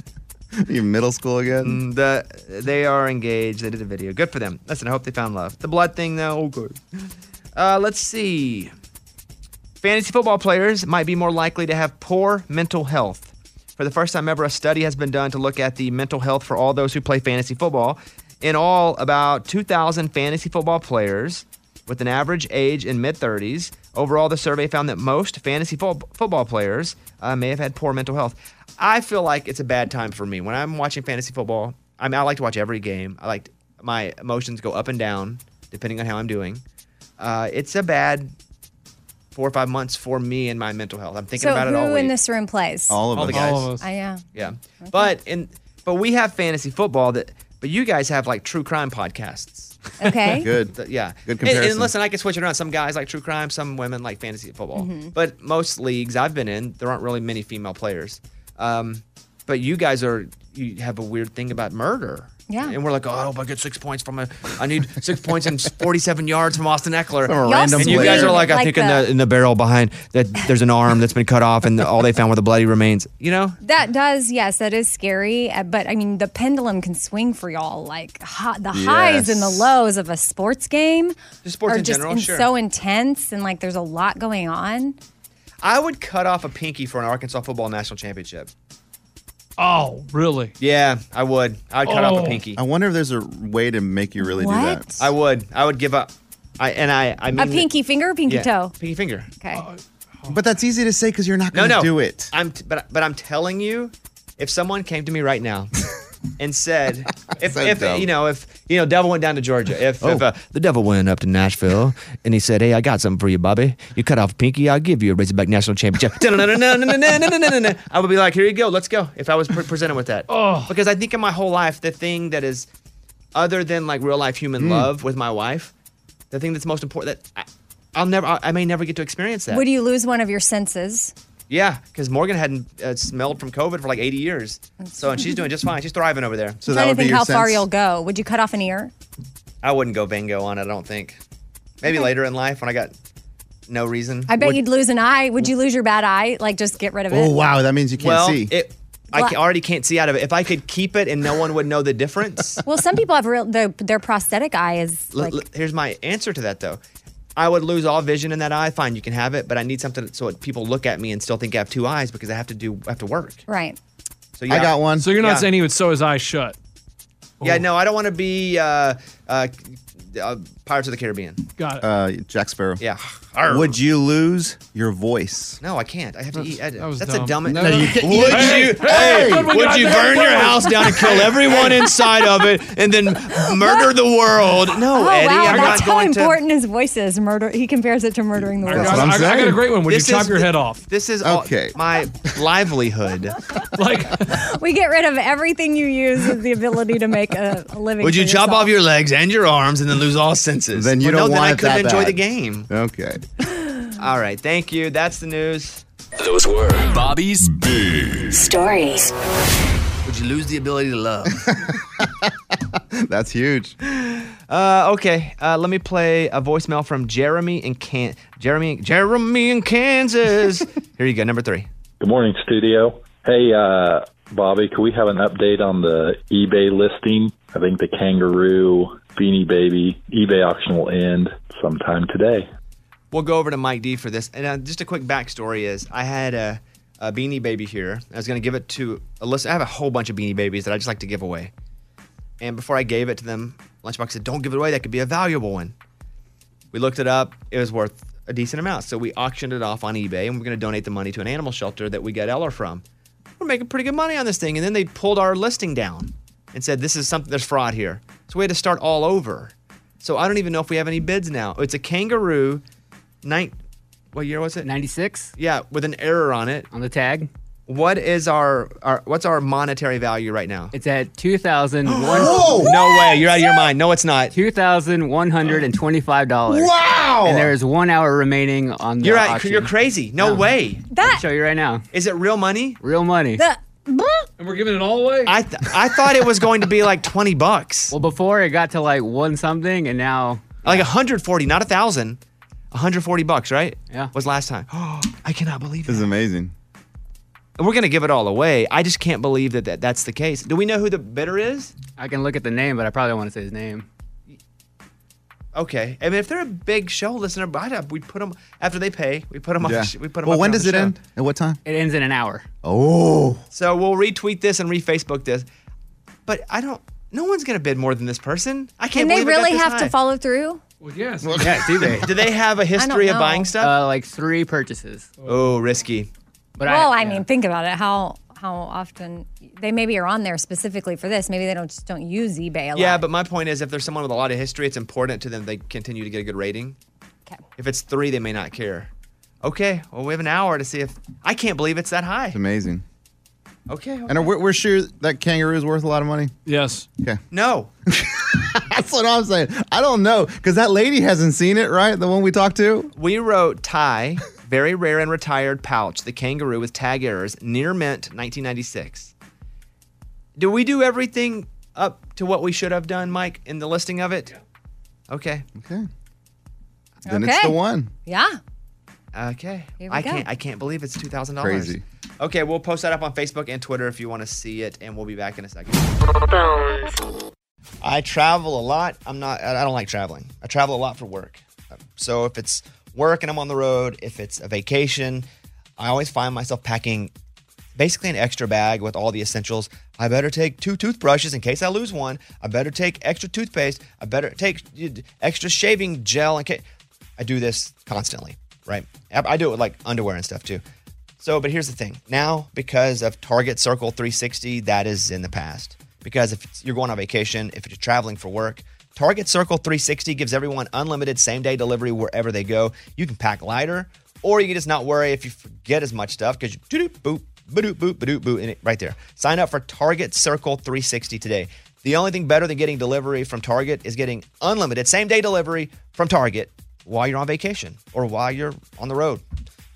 You middle school again? They are engaged. They did a video. Good for them. Listen, I hope they found love. The blood thing, though, good. Let's see. Fantasy football players might be more likely to have poor mental health. For the first time ever, a study has been done to look at the mental health for all those who play fantasy football. In all, about 2,000 fantasy football players with an average age in mid-30s. Overall, the survey found that most fantasy football players may have had poor mental health. I feel like it's a bad time for me. When I'm watching fantasy football, I like to watch every game. My emotions go up and down depending on how I'm doing. It's a bad 4 or 5 months for me and my mental health. I'm thinking about it all So who week. in this room plays? All of All us. the guys. All of us. Yeah. Yeah. But we have fantasy football but you guys have like true crime podcasts. Okay. Good. Yeah. Good comparison. And listen, I can switch it around. Some guys like true crime, some women like fantasy football. Mm-hmm. But most leagues I've been in, there aren't really many female players. But you guys you have a weird thing about murder. Yeah. And we're like, oh, I hope I get 6 points I need 6 points and 47 yards from Austin Eckler. From a random And you guys player. are like, I Like think in the barrel behind that there's an arm that's been cut off and all they found were the bloody remains. You know? Yes, that is scary. But I mean, the pendulum can swing for y'all. Like the highs and the lows of a sports game Just sports are in just general, sure. so intense, and like there's a lot going on. I would cut off a pinky for an Arkansas football national championship. Oh, really? Yeah, I would. I would cut off a pinky. I wonder if there's a way to make you really do that. I would. I would give up. I mean A pinky finger, or pinky yeah, toe. pinky finger. Okay. But that's easy to say because you're not going to do it. But I'm telling you, if someone came to me right now and said, if Devil went down to Georgia, if the Devil went up to Nashville and he said, hey, I got something for you, Bobby. You cut off a pinky, I'll give you a Razorback National Championship. I would be like, here you go, let's go. If I was presented with that, because I think in my whole life, the thing that is other than like real life human love with my wife, the thing that's most important that I may never get to experience that. Would you lose one of your senses? Yeah, because Morgan hadn't smelled from COVID for like 80 years. And she's doing just fine. She's thriving over there. I'm trying to think how far you'll go. Would you cut off an ear? I wouldn't go bingo on it, I don't think. Maybe later in life when I got no reason. I bet you'd lose an eye. Would you lose your bad eye? Like, just get rid of it? Oh, wow. That means you can't see. I already can't see out of it. If I could keep it and no one would know the difference. Well, some people have their prosthetic eye is like... Here's my answer to that, though. I would lose all vision in that eye. Fine, you can have it, but I need something so people look at me and still think I have two eyes because I have to work. Right. So I got one. So you're not saying he would sew his eyes shut? Yeah, no, I don't want to be Pirates of the Caribbean. Got it. Jack Sparrow. Yeah. Would you lose your voice? No, I can't. I have to eat. That's dumb. a dumb. No, Would you you? can't. Would you burn your house down and kill everyone inside of it and then murder the world? No, Oh, Eddie. wow. I'm That's not how going important his voice is. Murder. He compares it to murdering the world. I got a great one. Would you chop your head off? This is okay. My livelihood. We get rid of everything you use as the ability to make a living. Would you for chop yourself. off your legs and your arms and then lose all senses? Then you Well, don't no, want then I it that couldn't enjoy bad. the game. Okay. All right. Thank you. That's the news. Those were Bobby's Big Stories. Would you lose the ability to love? That's huge. Okay. Let me play a voicemail from Jeremy in Kansas. Here you go. Number 3. Good morning, studio. Hey, Bobby, can we have an update on the eBay listing? I think the kangaroo Beanie Baby eBay auction will end sometime today. We'll go over to Mike D for this. And just a quick backstory is I had a Beanie Baby here. I was going to give it to a list. I have a whole bunch of Beanie Babies that I just like to give away. And before I gave it to them, Lunchbox said, don't give it away. That could be a valuable one. We looked it up. It was worth a decent amount. So we auctioned it off on eBay, and we're going to donate the money to an animal shelter that we got Eller from. We're making pretty good money on this thing. And then they pulled our listing down and said, this is something, there's fraud here. So we had to start all over. So I don't even know if we have any bids now. It's a kangaroo. What year was it? 96. Yeah, with an error on it. On the tag. What is what's our monetary value right now? It's at $2,001. No way, you're out of your mind. No, it's not. $2,125. Wow! And there is 1 hour remaining on the auction. You're crazy. No way. I'll show you right now. Is it real money? Real money. And we're giving it all away? I thought it was going to be like $20. Well, before it got to like one something, and now like 140, not 1,000. $140, right? Yeah. Was last time. I cannot believe This is amazing. We're going to give it all away. I just can't believe that's the case. Do we know who the bidder is? I can look at the name, but I probably don't want to say his name. Okay. I mean, if they're a big show listener, we put them after they pay. We put them Yeah. on. We put them. Well, up when here on does the it show. end? At what time? It ends in an hour. Oh. So we'll retweet this and re-Facebook this. But no one's going to bid more than this person. I can't And they believe it got really this have high. to follow through? Well, yes. Yeah, it's eBay. Do they have a history of know. buying stuff? Like 3 purchases. Oh, risky. But I mean, think about it. How often they maybe are on there specifically for this. Maybe they don't use eBay a lot. Yeah, but my point is if there's someone with a lot of history, it's important to them they continue to get a good rating. Okay. If it's 3, they may not care. Okay, well, we have an hour to see if... I can't believe it's that high. It's amazing. Okay. And we're sure that kangaroo is worth a lot of money? Yes. Okay. No. That's what I'm saying. I don't know, because that lady hasn't seen it, right? The one we talked to? We wrote Ty, very rare and retired pouch, the kangaroo with tag errors, near mint, 1996. Do we do everything up to what we should have done, Mike, in the listing of it? Okay. Okay. Then it's the one. Yeah. Okay. Here we go. I can't believe it's $2,000. Crazy. Okay, we'll post that up on Facebook and Twitter if you want to see it, and we'll be back in a second. I travel a lot. I don't like traveling. I travel a lot for work. So if it's work and I'm on the road, if it's a vacation, I always find myself packing basically an extra bag with all the essentials. I better take 2 toothbrushes in case I lose one. I better take extra toothpaste. I better take extra shaving gel in case. I do this constantly, right? I do it with like underwear and stuff too. So, but here's the thing. Now, because of Target Circle 360, that is in the past. Because if you're going on vacation, if you're traveling for work, Target Circle 360 gives everyone unlimited same-day delivery wherever they go. You can pack lighter, or you can just not worry if you forget as much stuff because you boop, ba-doop, boop, ba-doop, boop, and it right there. Sign up for Target Circle 360 today. The only thing better than getting delivery from Target is getting unlimited same-day delivery from Target while you're on vacation or while you're on the road.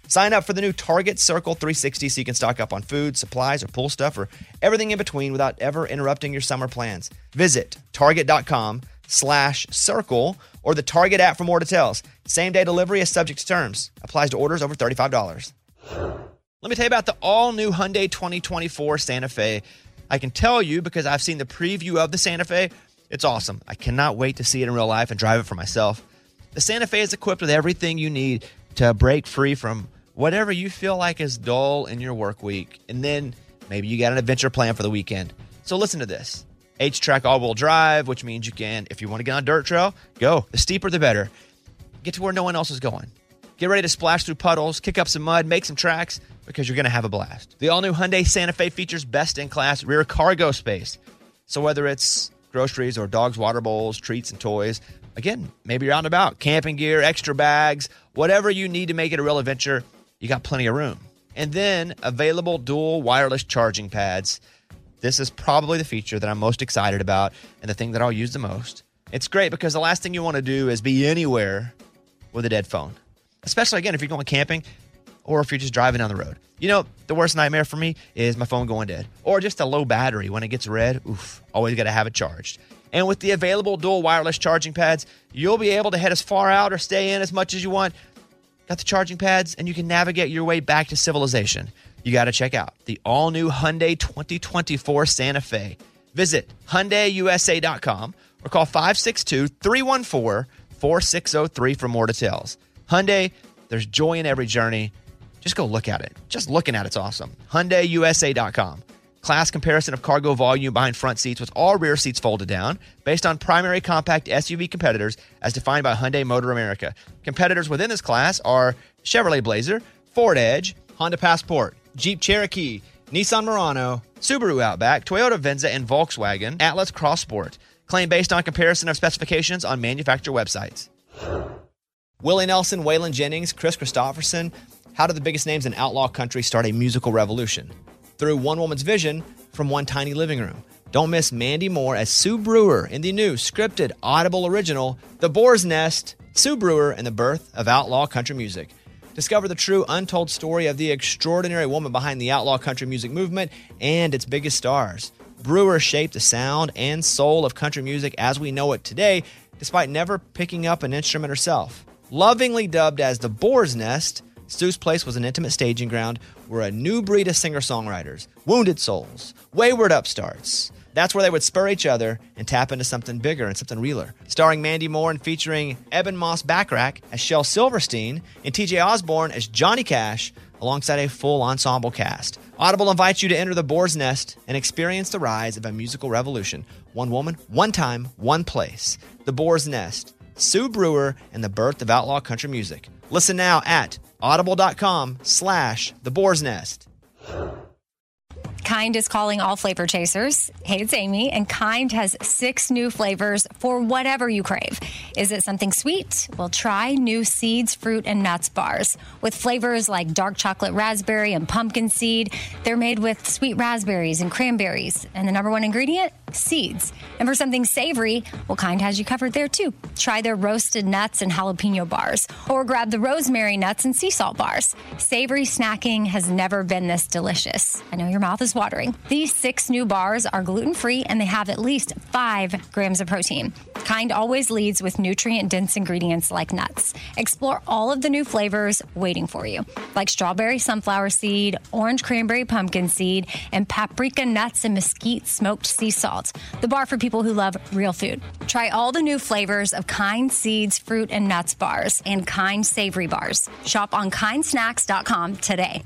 Sign up for the new Target Circle 360 so you can stock up on food, supplies, or pool stuff, or everything in between without ever interrupting your summer plans. Visit target.com/circle or the Target app for more details. Same-day delivery is subject to terms. Applies to orders over $35. Let me tell you about the all-new Hyundai 2024 Santa Fe. I can tell you because I've seen the preview of the Santa Fe. It's awesome. I cannot wait to see it in real life and drive it for myself. The Santa Fe is equipped with everything you need to break free from whatever you feel like is dull in your work week. And then maybe you got an adventure plan for the weekend. So listen to this. H-Track all-wheel drive, which means you can, if you want to get on a dirt trail, go. The steeper, the better. Get to where no one else is going. Get ready to splash through puddles, kick up some mud, make some tracks, because you're going to have a blast. The all-new Hyundai Santa Fe features best-in-class rear cargo space. So whether it's groceries or dogs' water bowls, treats, and toys, again, maybe you're out and about, camping gear, extra bags, whatever you need to make it a real adventure, you got plenty of room. And then available dual wireless charging pads. This is probably the feature that I'm most excited about and the thing that I'll use the most. It's great because the last thing you want to do is be anywhere with a dead phone. Especially, again, if you're going camping or if you're just driving down the road. You know, the worst nightmare for me is my phone going dead. Or just a low battery when it gets red. Oof, always got to have it charged. And with the available dual wireless charging pads, you'll be able to head as far out or stay in as much as you want. Got the charging pads, and you can navigate your way back to civilization. You got to check out the all-new Hyundai 2024 Santa Fe. Visit HyundaiUSA.com or call 562-314-4603 for more details. Hyundai, there's joy in every journey. Just go look at it. Just looking at it's awesome. HyundaiUSA.com. Class comparison of cargo volume behind front seats with all rear seats folded down based on primary compact SUV competitors as defined by Hyundai Motor America. Competitors within this class are Chevrolet Blazer, Ford Edge, Honda Passport, Jeep Cherokee, Nissan Murano, Subaru Outback, Toyota Venza, and Volkswagen Atlas Cross Sport. Claim based on comparison of specifications on manufacturer websites. Willie Nelson, Waylon Jennings, Chris Christopherson. How did the biggest names in outlaw country start a musical revolution? Through one woman's vision from one tiny living room. Don't miss Mandy Moore as Sue Brewer in the new scripted Audible original, The Boar's Nest, Sue Brewer and the Birth of Outlaw Country Music. Discover the true untold story of the extraordinary woman behind the outlaw country music movement and its biggest stars. Brewer shaped the sound and soul of country music as we know it today, despite never picking up an instrument herself. Lovingly dubbed as The Boar's Nest, Sue's place was an intimate staging ground where a new breed of singer-songwriters, wounded souls, wayward upstarts, that's where they would spur each other and tap into something bigger and something realer. Starring Mandy Moore and featuring Eben Moss Backrack as Shel Silverstein and TJ Osborne as Johnny Cash alongside a full ensemble cast. Audible invites you to enter the Boar's Nest and experience the rise of a musical revolution. One woman, one time, one place. The Boar's Nest, Sue Brewer, and the birth of outlaw country music. Listen now at audible.com/The Boar's Nest. Kind is calling all flavor chasers. Hey, it's Amy, and Kind has 6 new flavors for whatever you crave. Is it something sweet? Well, try new seeds, fruit, and nuts bars. With flavors like dark chocolate raspberry and pumpkin seed, they're made with sweet raspberries and cranberries. And the number one ingredient? Seeds. And for something savory, well, Kind has you covered there too. Try their roasted nuts and jalapeno bars, or grab the rosemary nuts and sea salt bars. Savory snacking has never been this delicious. I know your mouth is watering. These 6 new bars are gluten-free and they have at least 5 grams of protein. Kind always leads with nutrient-dense ingredients like nuts. Explore all of the new flavors waiting for you, like strawberry sunflower seed, orange cranberry pumpkin seed, and paprika nuts and mesquite smoked sea salt. The bar for people who love real food. Try all the new flavors of Kind seeds, fruit, and nuts bars and Kind savory bars. Shop on kindsnacks.com today.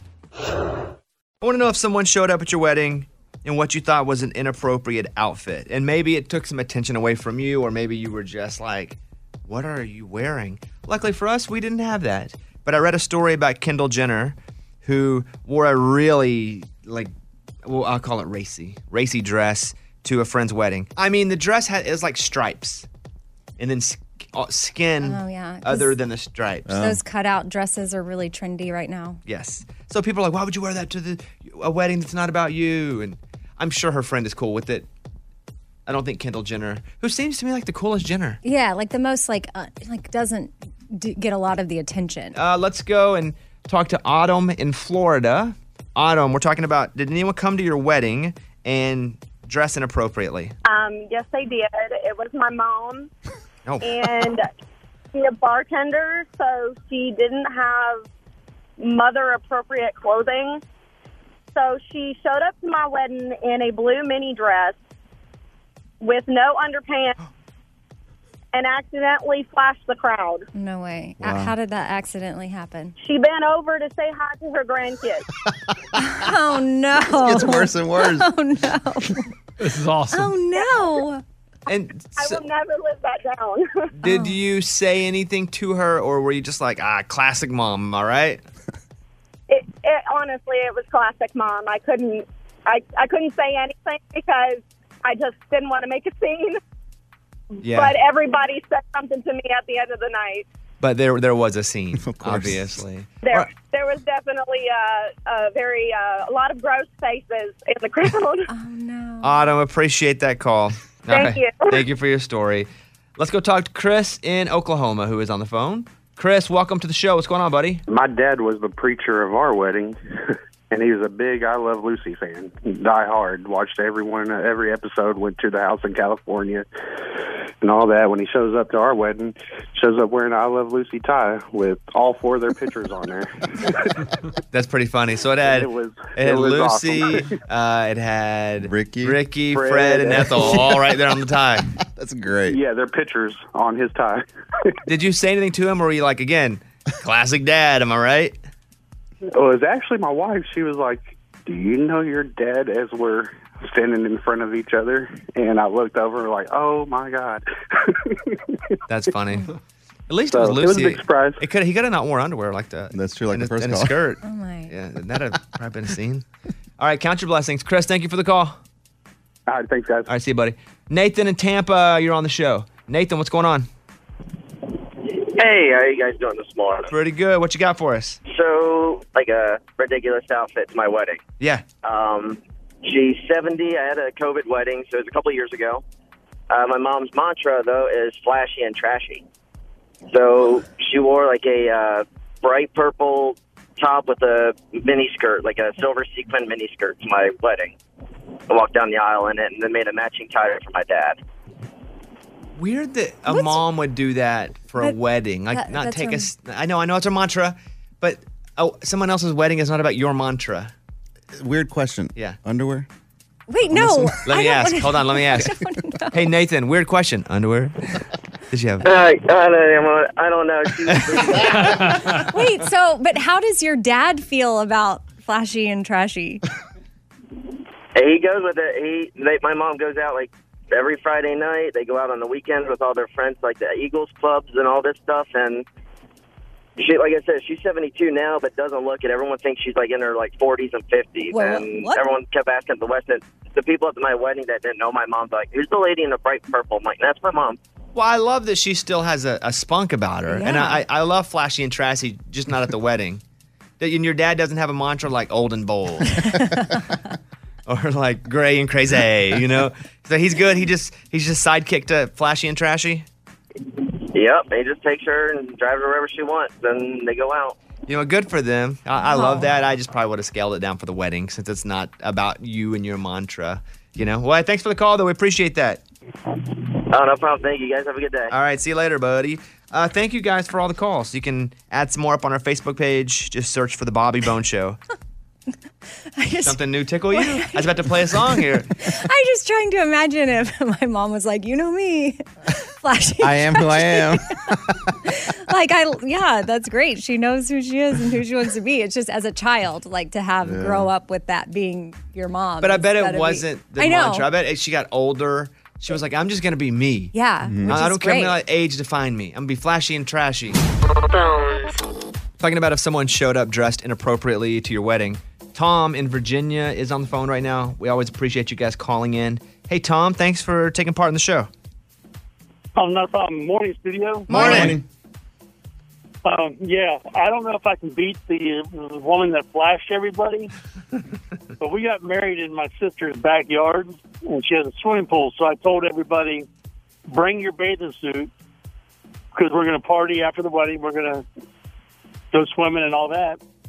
I want to know if someone showed up at your wedding in what you thought was an inappropriate outfit. And maybe it took some attention away from you, or maybe you were just like, what are you wearing? Luckily for us, we didn't have that. But I read a story about Kendall Jenner, who wore a really, I'll call it racy dress to a friend's wedding. I mean, the dress is like stripes. And then skin other than the stripes. Those cutout dresses are really trendy right now. Yes. So people are like, why would you wear that to a wedding that's not about you? And I'm sure her friend is cool with it. I don't think Kendall Jenner, who seems to me like the coolest Jenner. Yeah, like the most doesn't get a lot of the attention. Let's go and talk to Autumn in Florida. Autumn, we're talking about, did anyone come to your wedding and dress inappropriately? Yes, they did. It was my mom. Oh. And she's a bartender, so she didn't have mother-appropriate clothing. So she showed up to my wedding in a blue mini dress with no underpants and accidentally flashed the crowd. No way. Wow. How did that accidentally happen? She bent over to say hi to her grandkids. Oh, no. It gets worse and worse. Oh, no. This is awesome. Oh, no. And I will never live that down. did you say anything to her, or were you just like, classic mom, am I right? It honestly, it was classic mom. I couldn't say anything because I just didn't want to make a scene. Yeah. But everybody said something to me at the end of the night. But there was a scene, obviously. There was definitely a lot of gross faces in the crowd. Oh no! Autumn, appreciate that call. Thank you. Thank you for your story. Let's go talk to Chris in Oklahoma, who is on the phone. Chris, welcome to the show. What's going on, buddy? My dad was the preacher of our wedding, and he was a big I Love Lucy fan. Die hard. Watched every episode, went to the house in California and all that. When he shows up to our wedding, shows up wearing an I Love Lucy tie with all 4 of their pictures on there. That's pretty funny. So it had Lucy, awesome. It had Ricky, Fred, and Ethel all right there on the tie. That's great. Yeah, their pictures on his tie. Did you say anything to him, or were you like, again, classic dad, am I right? Well, it was actually my wife. She was like, "Do you know your dad?" As we're standing in front of each other, and I looked over like, "Oh my God." That's funny. At least So, it was Lucy. it was a big surprise. He could have not worn underwear like that. That's true, like and the first and a call. skirt. Oh my! Yeah, that'd have probably been a scene. All right, count your blessings, Chris. Thank you for the call. All right, thanks, guys. All right, see you, buddy. Nathan in Tampa, you're on the show. Nathan, what's going on? Hey, how you guys doing this morning? Pretty good. What you got for us? So, like a ridiculous outfit to my wedding. Yeah. She's 70. I had a COVID wedding, so it was a couple of years ago. My mom's mantra, though, is flashy and trashy. So she wore like a bright purple top with a mini skirt, like a silver sequin mini skirt to my wedding. I walked down the aisle in it and then made a matching tie for my dad. Weird that a mom would do that for a wedding. Like, not take us. I know it's a mantra, but someone else's wedding is not about your mantra. Weird question. Yeah. Underwear? Wait, no. Let me ask. Hold on, let me ask. Hey, Nathan, weird question. Underwear? Did you have? I don't know. Wait, but how does your dad feel about flashy and trashy? He goes with it. My mom goes out like every Friday night. They go out on the weekends with all their friends, like the Eagles clubs and all this stuff. And she, like I said, she's 72 now, but doesn't look it. Everyone thinks she's like in her like 40s and 50s. Well, and what? Everyone kept asking the West End. The people at my wedding that didn't know my mom's like, "Who's the lady in the bright purple?" I'm like, "That's my mom." Well, I love that she still has a spunk about her. And I love flashy and trashy, just not at the wedding. And your dad doesn't have a mantra like old and bold. Or like gray and crazy, you know? So he's good. He's just sidekick to flashy and trashy. Yep, he just takes her and drives her wherever she wants, then they go out. You know, good for them. I love that. I just probably would have scaled it down for the wedding since it's not about you and your mantra. You know? Well, thanks for the call, though. We appreciate that. Oh, no problem. Thank you, guys. Have a good day. All right, see you later, buddy. Thank you guys for all the calls. You can add some more up on our Facebook page. Just search for The Bobby Bone Show. Something new tickle you? I was about to play a song here. I'm just trying to imagine if my mom was like, you know me, flashy. I am who I am. That's great. She knows who she is and who she wants to be. It's just as a child, like to have grow up with that being your mom. But I bet it wasn't the I know. mantra. I bet as she got older, she was like, I'm just going to be me. Yeah. I don't care about age define me. I'm going to be flashy and trashy. Talking about if someone showed up dressed inappropriately to your wedding. Tom in Virginia is on the phone right now. We always appreciate you guys calling in. Hey, Tom, thanks for taking part in the show. Oh, no problem. Morning, studio. Morning. Yeah, I don't know if I can beat the woman that flashed everybody, but we got married in my sister's backyard, and she has a swimming pool, so I told everybody, bring your bathing suit, because we're going to party after the wedding. We're going to go swimming and all that.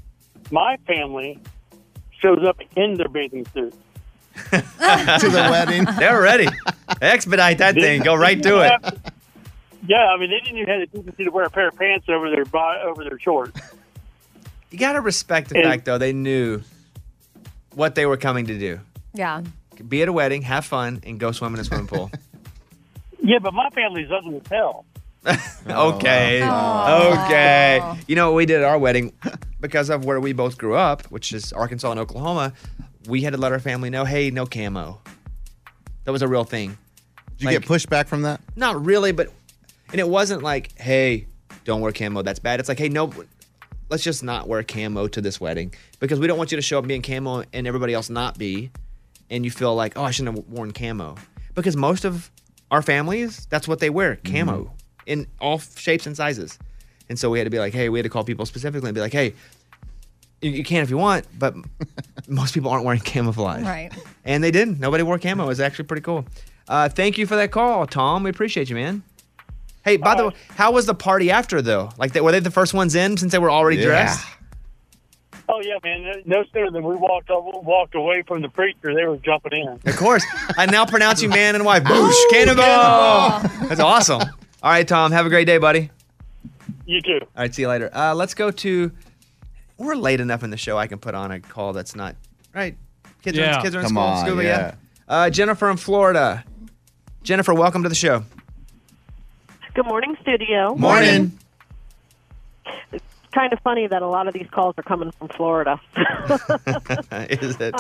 My family shows up in their bathing suits. To the wedding. They're ready. Expedite that thing. Go right to it. Yeah, I mean, they didn't even have the decency to wear a pair of pants over their shorts. You got to respect the fact, though, they knew what they were coming to do. Yeah. Be at a wedding, have fun, and go swim in a swimming pool. Yeah, but my family's ugly as hell. Okay. Okay. You know what we did at our wedding? Because of where we both grew up, which is Arkansas and Oklahoma, we had to let our family know, hey, no camo. That was a real thing. Did you get pushback from that? Not really, but and it wasn't like, hey, don't wear camo. That's bad. It's like, hey, no, let's just not wear camo to this wedding because we don't want you to show up being camo and everybody else not be, and you feel like, oh, I shouldn't have worn camo. Because most of our families, that's what they wear, camo, in all shapes and sizes. And so we had to be like, hey, we had to call people specifically and be like, hey, you can if you want, but most people aren't wearing camouflage. Right. And they didn't. Nobody wore camo. It was actually pretty cool. Thank you for that call, Tom. We appreciate you, man. Hey, by the way, how was the party after, though? Like, were they the first ones in since they were already dressed? Oh, yeah, man. No sooner than we walked away from the preacher, they were jumping in. Of course. I now pronounce you man and wife. Boosh, cannonball. That's awesome. All right, Tom. Have a great day, buddy. You too. All right, see you later. Let's go to... We're late enough in the show I can put on a call that's not... Right? Kids are in Come school. on, Scuba, yeah. Jennifer in Florida. Jennifer, welcome to the show. Good morning, studio. Morning. It's kind of funny that a lot of these calls are coming from Florida. Is it?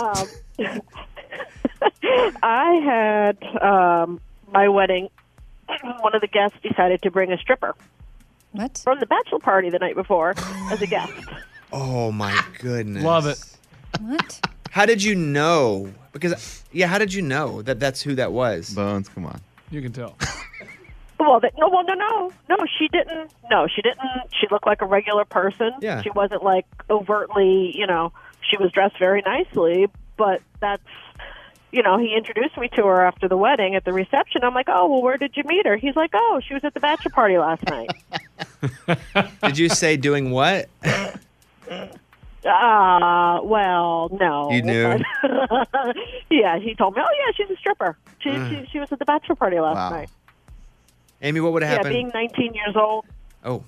I had my wedding. One of the guests decided to bring a stripper. What? From the bachelor party the night before as a guest. Oh, my goodness. Love it. What? How did you know? Because, how did you know that that's who that was? Bones, come on. You can tell. No, she didn't. No, she didn't. She looked like a regular person. Yeah. She wasn't like overtly, she was dressed very nicely, but that's, he introduced me to her after the wedding at the reception. I'm like, oh, well, where did you meet her? He's like, oh, she was at the bachelor party last night. Did you say doing what? Well, no. You knew? Yeah, he told me, oh, yeah, she's a stripper. She was at the bachelor party last night. Amy, what would have happened? Yeah, being 19 years old. Oh.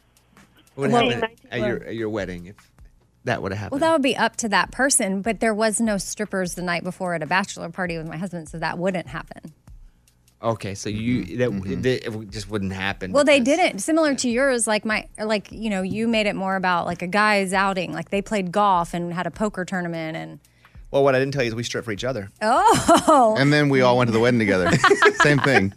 What would have happened at your wedding if that would have happened? Well, that would be up to that person, but there was no strippers the night before at a bachelor party with my husband, so that wouldn't happen. Okay, so it just wouldn't happen. Well, they didn't. Similar to yours, you made it more about like a guy's outing. Like they played golf and had a poker tournament and. Well, what I didn't tell you is we stripped for each other. Oh. And then we all went to the wedding together. Same thing.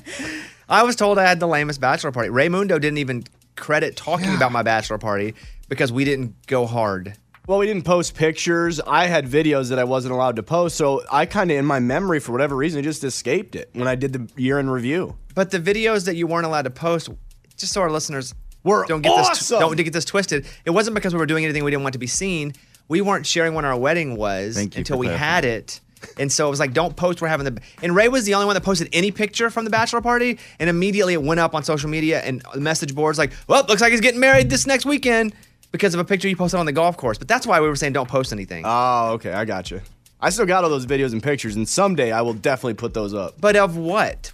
I was told I had the lamest bachelor party. Raymundo didn't even credit talking about my bachelor party because we didn't go hard. Well, we didn't post pictures. I had videos that I wasn't allowed to post, so I kind of, in my memory, for whatever reason, just escaped it when I did the year in review. But the videos that you weren't allowed to post, just so our listeners don't get this twisted, it wasn't because we were doing anything we didn't want to be seen. We weren't sharing when our wedding was until we had it. And so it was like, don't post, we're having and Ray was the only one that posted any picture from the bachelor party, and immediately it went up on social media and message boards like, well, looks like he's getting married this next weekend because of a picture you posted on the golf course. But that's why we were saying don't post anything. Oh, okay, I got you. I still got all those videos and pictures, and someday I will definitely put those up. But of what?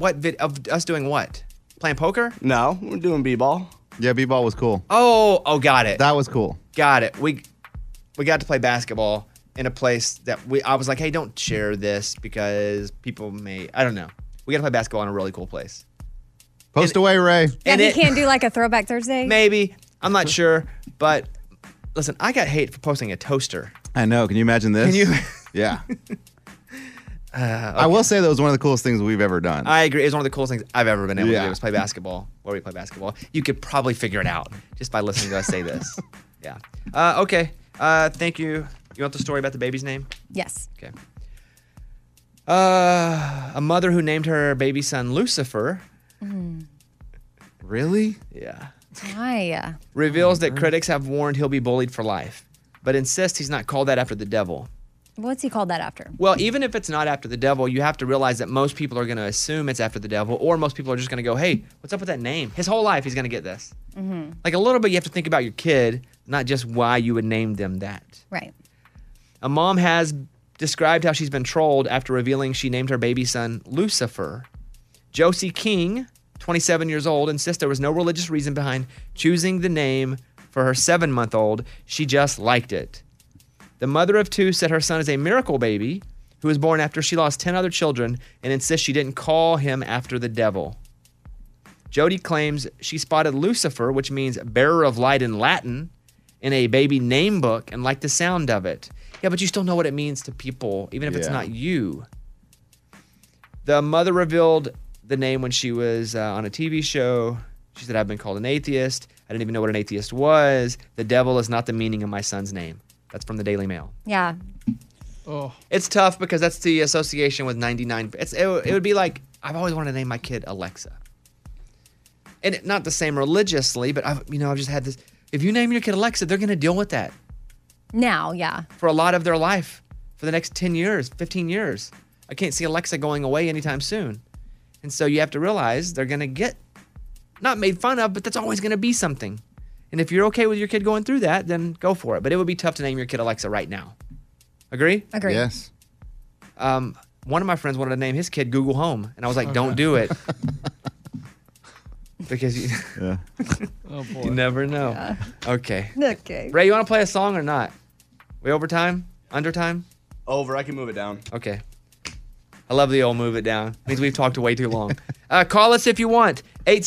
Of us doing what? Playing poker? No, we're doing b-ball. Yeah, b-ball was cool. Oh, got it. That was cool. Got it. We got to play basketball in a place that I was like, hey, don't share this because people I don't know. We got to play basketball in a really cool place. Post away, Ray. And he can't do like a Throwback Thursday? Maybe. I'm not sure. But listen, I got hate for posting a toaster. I know. Can you imagine this? Can you? Yeah. Okay. I will say that was one of the coolest things we've ever done. I agree. It's one of the coolest things I've ever been able to do is play basketball. Where we play basketball. You could probably figure it out just by listening to us say this. Yeah. Okay. Thank you. You want the story about the baby's name? Yes. Okay. A mother who named her baby son Lucifer. Really? Yeah. Why? Reveals that critics have warned he'll be bullied for life, but insists he's not called that after the devil. What's he called that after? Well, even if it's not after the devil, you have to realize that most people are going to assume it's after the devil, or most people are just going to go, hey, what's up with that name? His whole life he's going to get this. Mm-hmm. Like a little bit, you have to think about your kid. not just why you would name them that. Right. A mom has described how she's been trolled after revealing she named her baby son Lucifer. Josie King, 27 years old, insists there was no religious reason behind choosing the name for her 7-month-old. She just liked it. The mother of 2 said her son is a miracle baby who was born after she lost 10 other children and insists she didn't call him after the devil. Jody claims she spotted Lucifer, which means bearer of light in Latin, in a baby name book and liked the sound of it. Yeah, but you still know what it means to people, even if it's not you. The mother revealed the name when she was on a TV show. She said, I've been called an atheist. I didn't even know what an atheist was. The devil is not the meaning of my son's name. That's from the Daily Mail. Yeah. Oh. It's tough because that's the association with 99. It would be like, I've always wanted to name my kid Alexa. And not the same religiously, but I've just had this. If you name your kid Alexa, they're going to deal with that Now, yeah. for a lot of their life, for the next 10 years, 15 years. I can't see Alexa going away anytime soon. And so you have to realize they're going to get not made fun of, but that's always going to be something. And if you're okay with your kid going through that, then go for it. But it would be tough to name your kid Alexa right now. Agree? Agree. Yes. One of my friends wanted to name his kid Google Home. And I was like, don't do it. Because you, Oh, boy. you never know. Yeah. Okay. Okay. Ray, you want to play a song or not? We over time? Under time? Over. I can move it down. Okay. I love the old move it down. Means we've talked way too long. Call us if you want.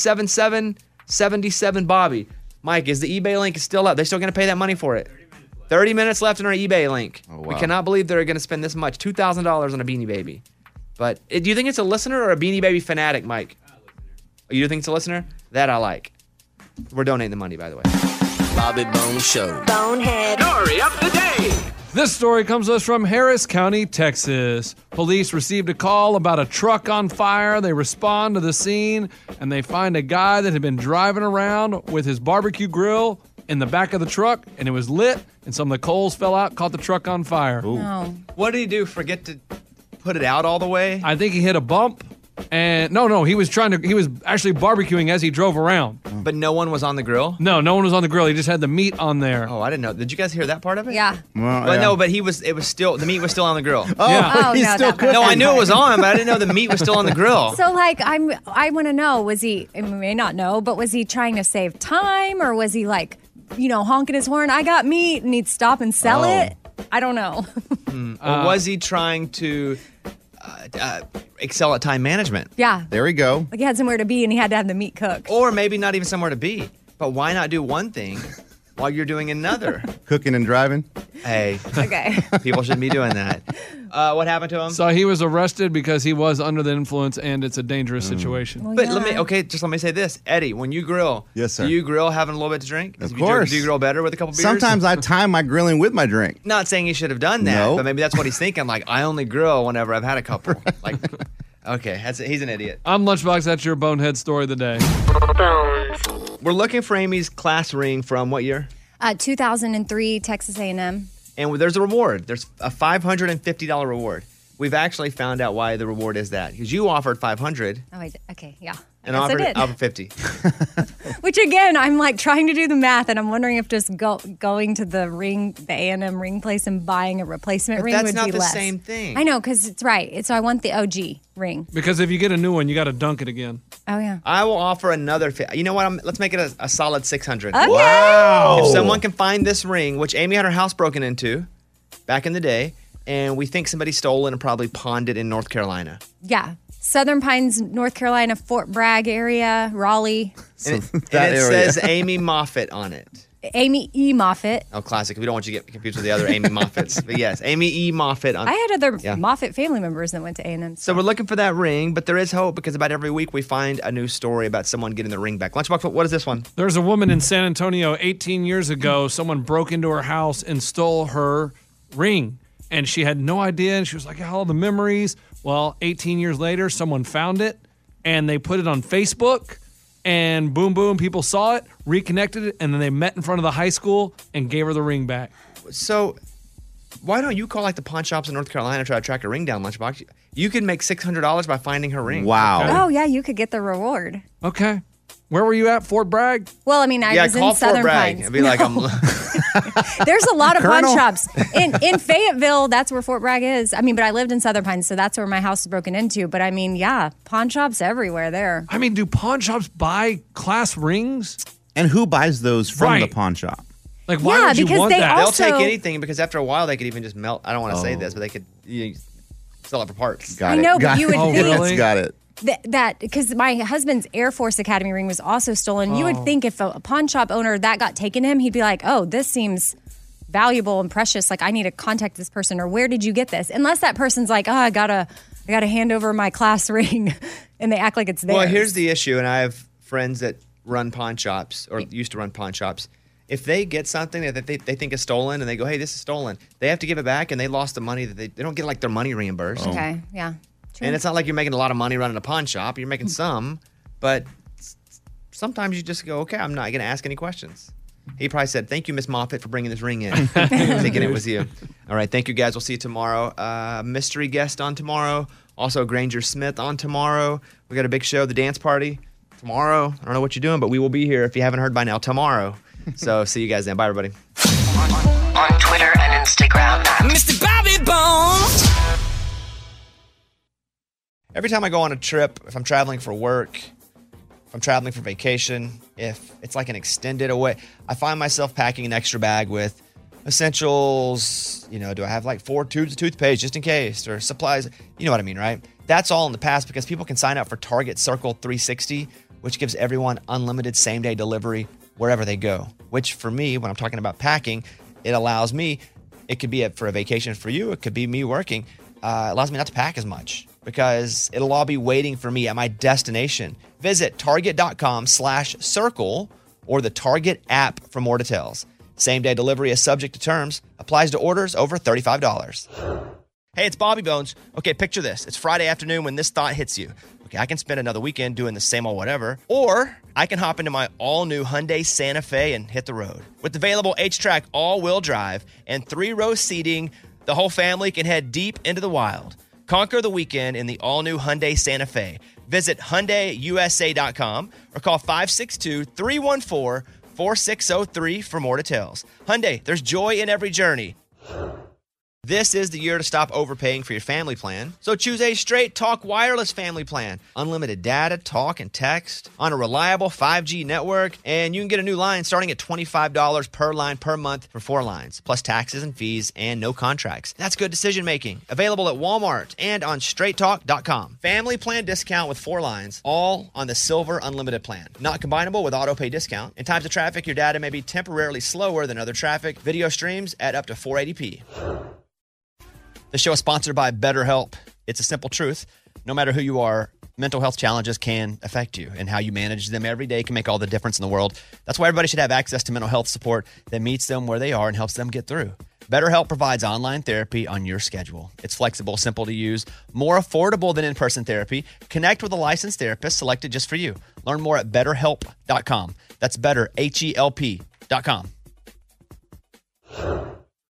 877-77-Bobby. Mike, is the eBay link still up? They're still going to pay that money for it? 30 minutes left on our eBay link. Oh, wow. We cannot believe they're going to spend this much. $2,000 on a Beanie Baby. But do you think it's a listener or a Beanie Baby fanatic, Mike? You do think it's a listener? That I like. We're donating the money, by the way. Bobby Bones Show. Bonehead. Story of the day. This story comes to us from Harris County, Texas. Police received a call about a truck on fire. They respond to the scene, and they find a guy that had been driving around with his barbecue grill in the back of the truck, and it was lit, and some of the coals fell out, caught the truck on fire. No. What did he do? Forget to put it out all the way? I think he hit a bump, and no, he was actually barbecuing as he drove around. But no one was on the grill? No one was on the grill. He just had the meat on there. Oh, I didn't know. Did you guys hear that part of it? Yeah. Well, no, but the meat was still on the grill. Oh, Yeah. he's no, still that cooking. No, I knew it was on, but I didn't know the meat was still on the grill. So, like, I want to know, was he, I may not know, but was he trying to save time or was he like, honking his horn, I got meat, and he'd stop and sell it? I don't know. Or was he trying to excel at time management? Yeah. There we go. Like he had somewhere to be and he had to have the meat cooked. Or maybe not even somewhere to be. But why not do one thing while you're doing another? Cooking and driving. Hey, Okay. people shouldn't be doing that. What happened to him? So he was arrested because he was under the influence, and it's a dangerous situation. Well, But yeah. let me say this. Eddie, when you grill, Yes, sir. do you grill having a little bit to drink? Of Do course. you grill better with a couple beers? Sometimes I time my grilling with my drink. Not saying he should have done that, No. but maybe that's what he's thinking. Like, I only grill whenever I've had a couple. Like, okay, he's an idiot. I'm Lunchbox. That's your bonehead story of the day. We're looking for Amy's class ring from what year? 2003, Texas A&M. And there's a reward. There's a $550 reward. We've actually found out why the reward is that. Because you offered $500 Oh, okay, yeah. and I guess I offered did. $50. Which again, I'm like trying to do the math, and I'm wondering if just going to the A&M ring place and buying a replacement But ring that's would not be the less. same thing. I know, because it's right. So I want the OG ring. Because if you get a new one, you got to dunk it again. Oh yeah. I will offer another. You know what? Let's make it a solid $600. Okay. Wow. If someone can find this ring, which Amy had her house broken into back in the day, and we think somebody stole it and probably pawned it in North Carolina. Yeah. Southern Pines, North Carolina, Fort Bragg area, Raleigh. And it that area. says Amy Moffett on it. Amy E. Moffitt. Oh, classic. We don't want you to get confused with the other Amy Moffetts. But yes, Amy E. Moffett on I had other Yeah. Moffitt family members that went to A&M. So we're looking for that ring, but there is hope because about every week we find a new story about someone getting the ring back. Lunchbox, what is this one? There's a woman in San Antonio 18 years ago. Someone broke into her house and stole her ring. And she had no idea. And she was like, all the memories. Well, 18 years later, someone found it and they put it on Facebook. And boom, boom, people saw it, reconnected it, and then they met in front of the high school and gave her the ring back. So why don't you call like the pawn shops in North Carolina and try to track a ring down, Lunchbox? You could make $600 by finding her ring. Wow. Oh, yeah, you could get the reward. Okay. Where were you at? Fort Bragg? Well, I mean, I was in Southern Pines. I'd be like, I'm. There's a lot of pawn Colonel. shops in Fayetteville. That's where Fort Bragg is. I mean, but I lived in Southern Pines, so that's where my house was broken into. But I mean, yeah, pawn shops everywhere there. I mean, do pawn shops buy class rings? And who buys those from the Right. pawn shop? Like, why would you want that? They'll take anything because after a while they could even just melt. I don't want to say this, but they could sell it for parts. I know, but you would think Really? Got it. that because my husband's Air Force Academy ring was also stolen. You would think if a pawn shop owner that got taken to him, he'd be like, "Oh, this seems valuable and precious. Like, I need to contact this person." Or, "Where did you get this?" Unless that person's like, "Oh, I gotta hand over my class ring," and they act like it's theirs. Well, here's the issue, and I have friends that run pawn shops or used to run pawn shops. If they get something that they think is stolen and they go, "Hey, this is stolen," they have to give it back, and they lost the money that they don't get like their money reimbursed. Okay, yeah. And it's not like you're making a lot of money running a pawn shop. You're making some, but sometimes you just go, "Okay, I'm not going to ask any questions." He probably said, "Thank you, Miss Moffitt, for bringing this ring in," thinking it was you. All right, thank you guys. We'll see you tomorrow. Mystery guest on tomorrow. Also, Granger Smith on tomorrow. We got a big show, the dance party tomorrow. I don't know what you're doing, but we will be here if you haven't heard by now tomorrow. So see you guys then. Bye, everybody. On Twitter and Instagram, Mr. Bobby Bones. Every time I go on a trip, if I'm traveling for work, if I'm traveling for vacation, if it's like an extended away, I find myself packing an extra bag with essentials. You know, do I have like 4 tubes of toothpaste just in case, or supplies? You know what I mean, right? That's all in the past because people can sign up for Target Circle 360, which gives everyone unlimited same-day delivery wherever they go. Which for me, when I'm talking about packing, it allows me, it could be for a vacation for you, it could be me working, it allows me not to pack as much because it'll all be waiting for me at my destination. Visit target.com/circle or the Target app for more details. Same-day delivery is subject to terms, applies to orders over $35. Hey, it's Bobby Bones. Okay, picture this. It's Friday afternoon when this thought hits you. Okay, I can spend another weekend doing the same old whatever, or I can hop into my all-new Hyundai Santa Fe and hit the road. With available H-Track all-wheel drive and 3-row seating, the whole family can head deep into the wild. Conquer the weekend in the all-new Hyundai Santa Fe. Visit HyundaiUSA.com or call 562-314-4603 for more details. Hyundai, there's joy in every journey. This is the year to stop overpaying for your family plan. So choose a Straight Talk Wireless family plan. Unlimited data, talk, and text on a reliable 5G network. And you can get a new line starting at $25 per line per month for 4 lines, plus taxes and fees and no contracts. That's good decision making. Available at Walmart and on straighttalk.com. Family plan discount with 4 lines, all on the Silver Unlimited plan. Not combinable with auto pay discount. In times of traffic, your data may be temporarily slower than other traffic. Video streams at up to 480p. The show is sponsored by BetterHelp. It's a simple truth. No matter who you are, mental health challenges can affect you, and how you manage them every day can make all the difference in the world. That's why everybody should have access to mental health support that meets them where they are and helps them get through. BetterHelp provides online therapy on your schedule. It's flexible, simple to use, more affordable than in-person therapy. Connect with a licensed therapist selected just for you. Learn more at BetterHelp.com. That's better, HELP.com.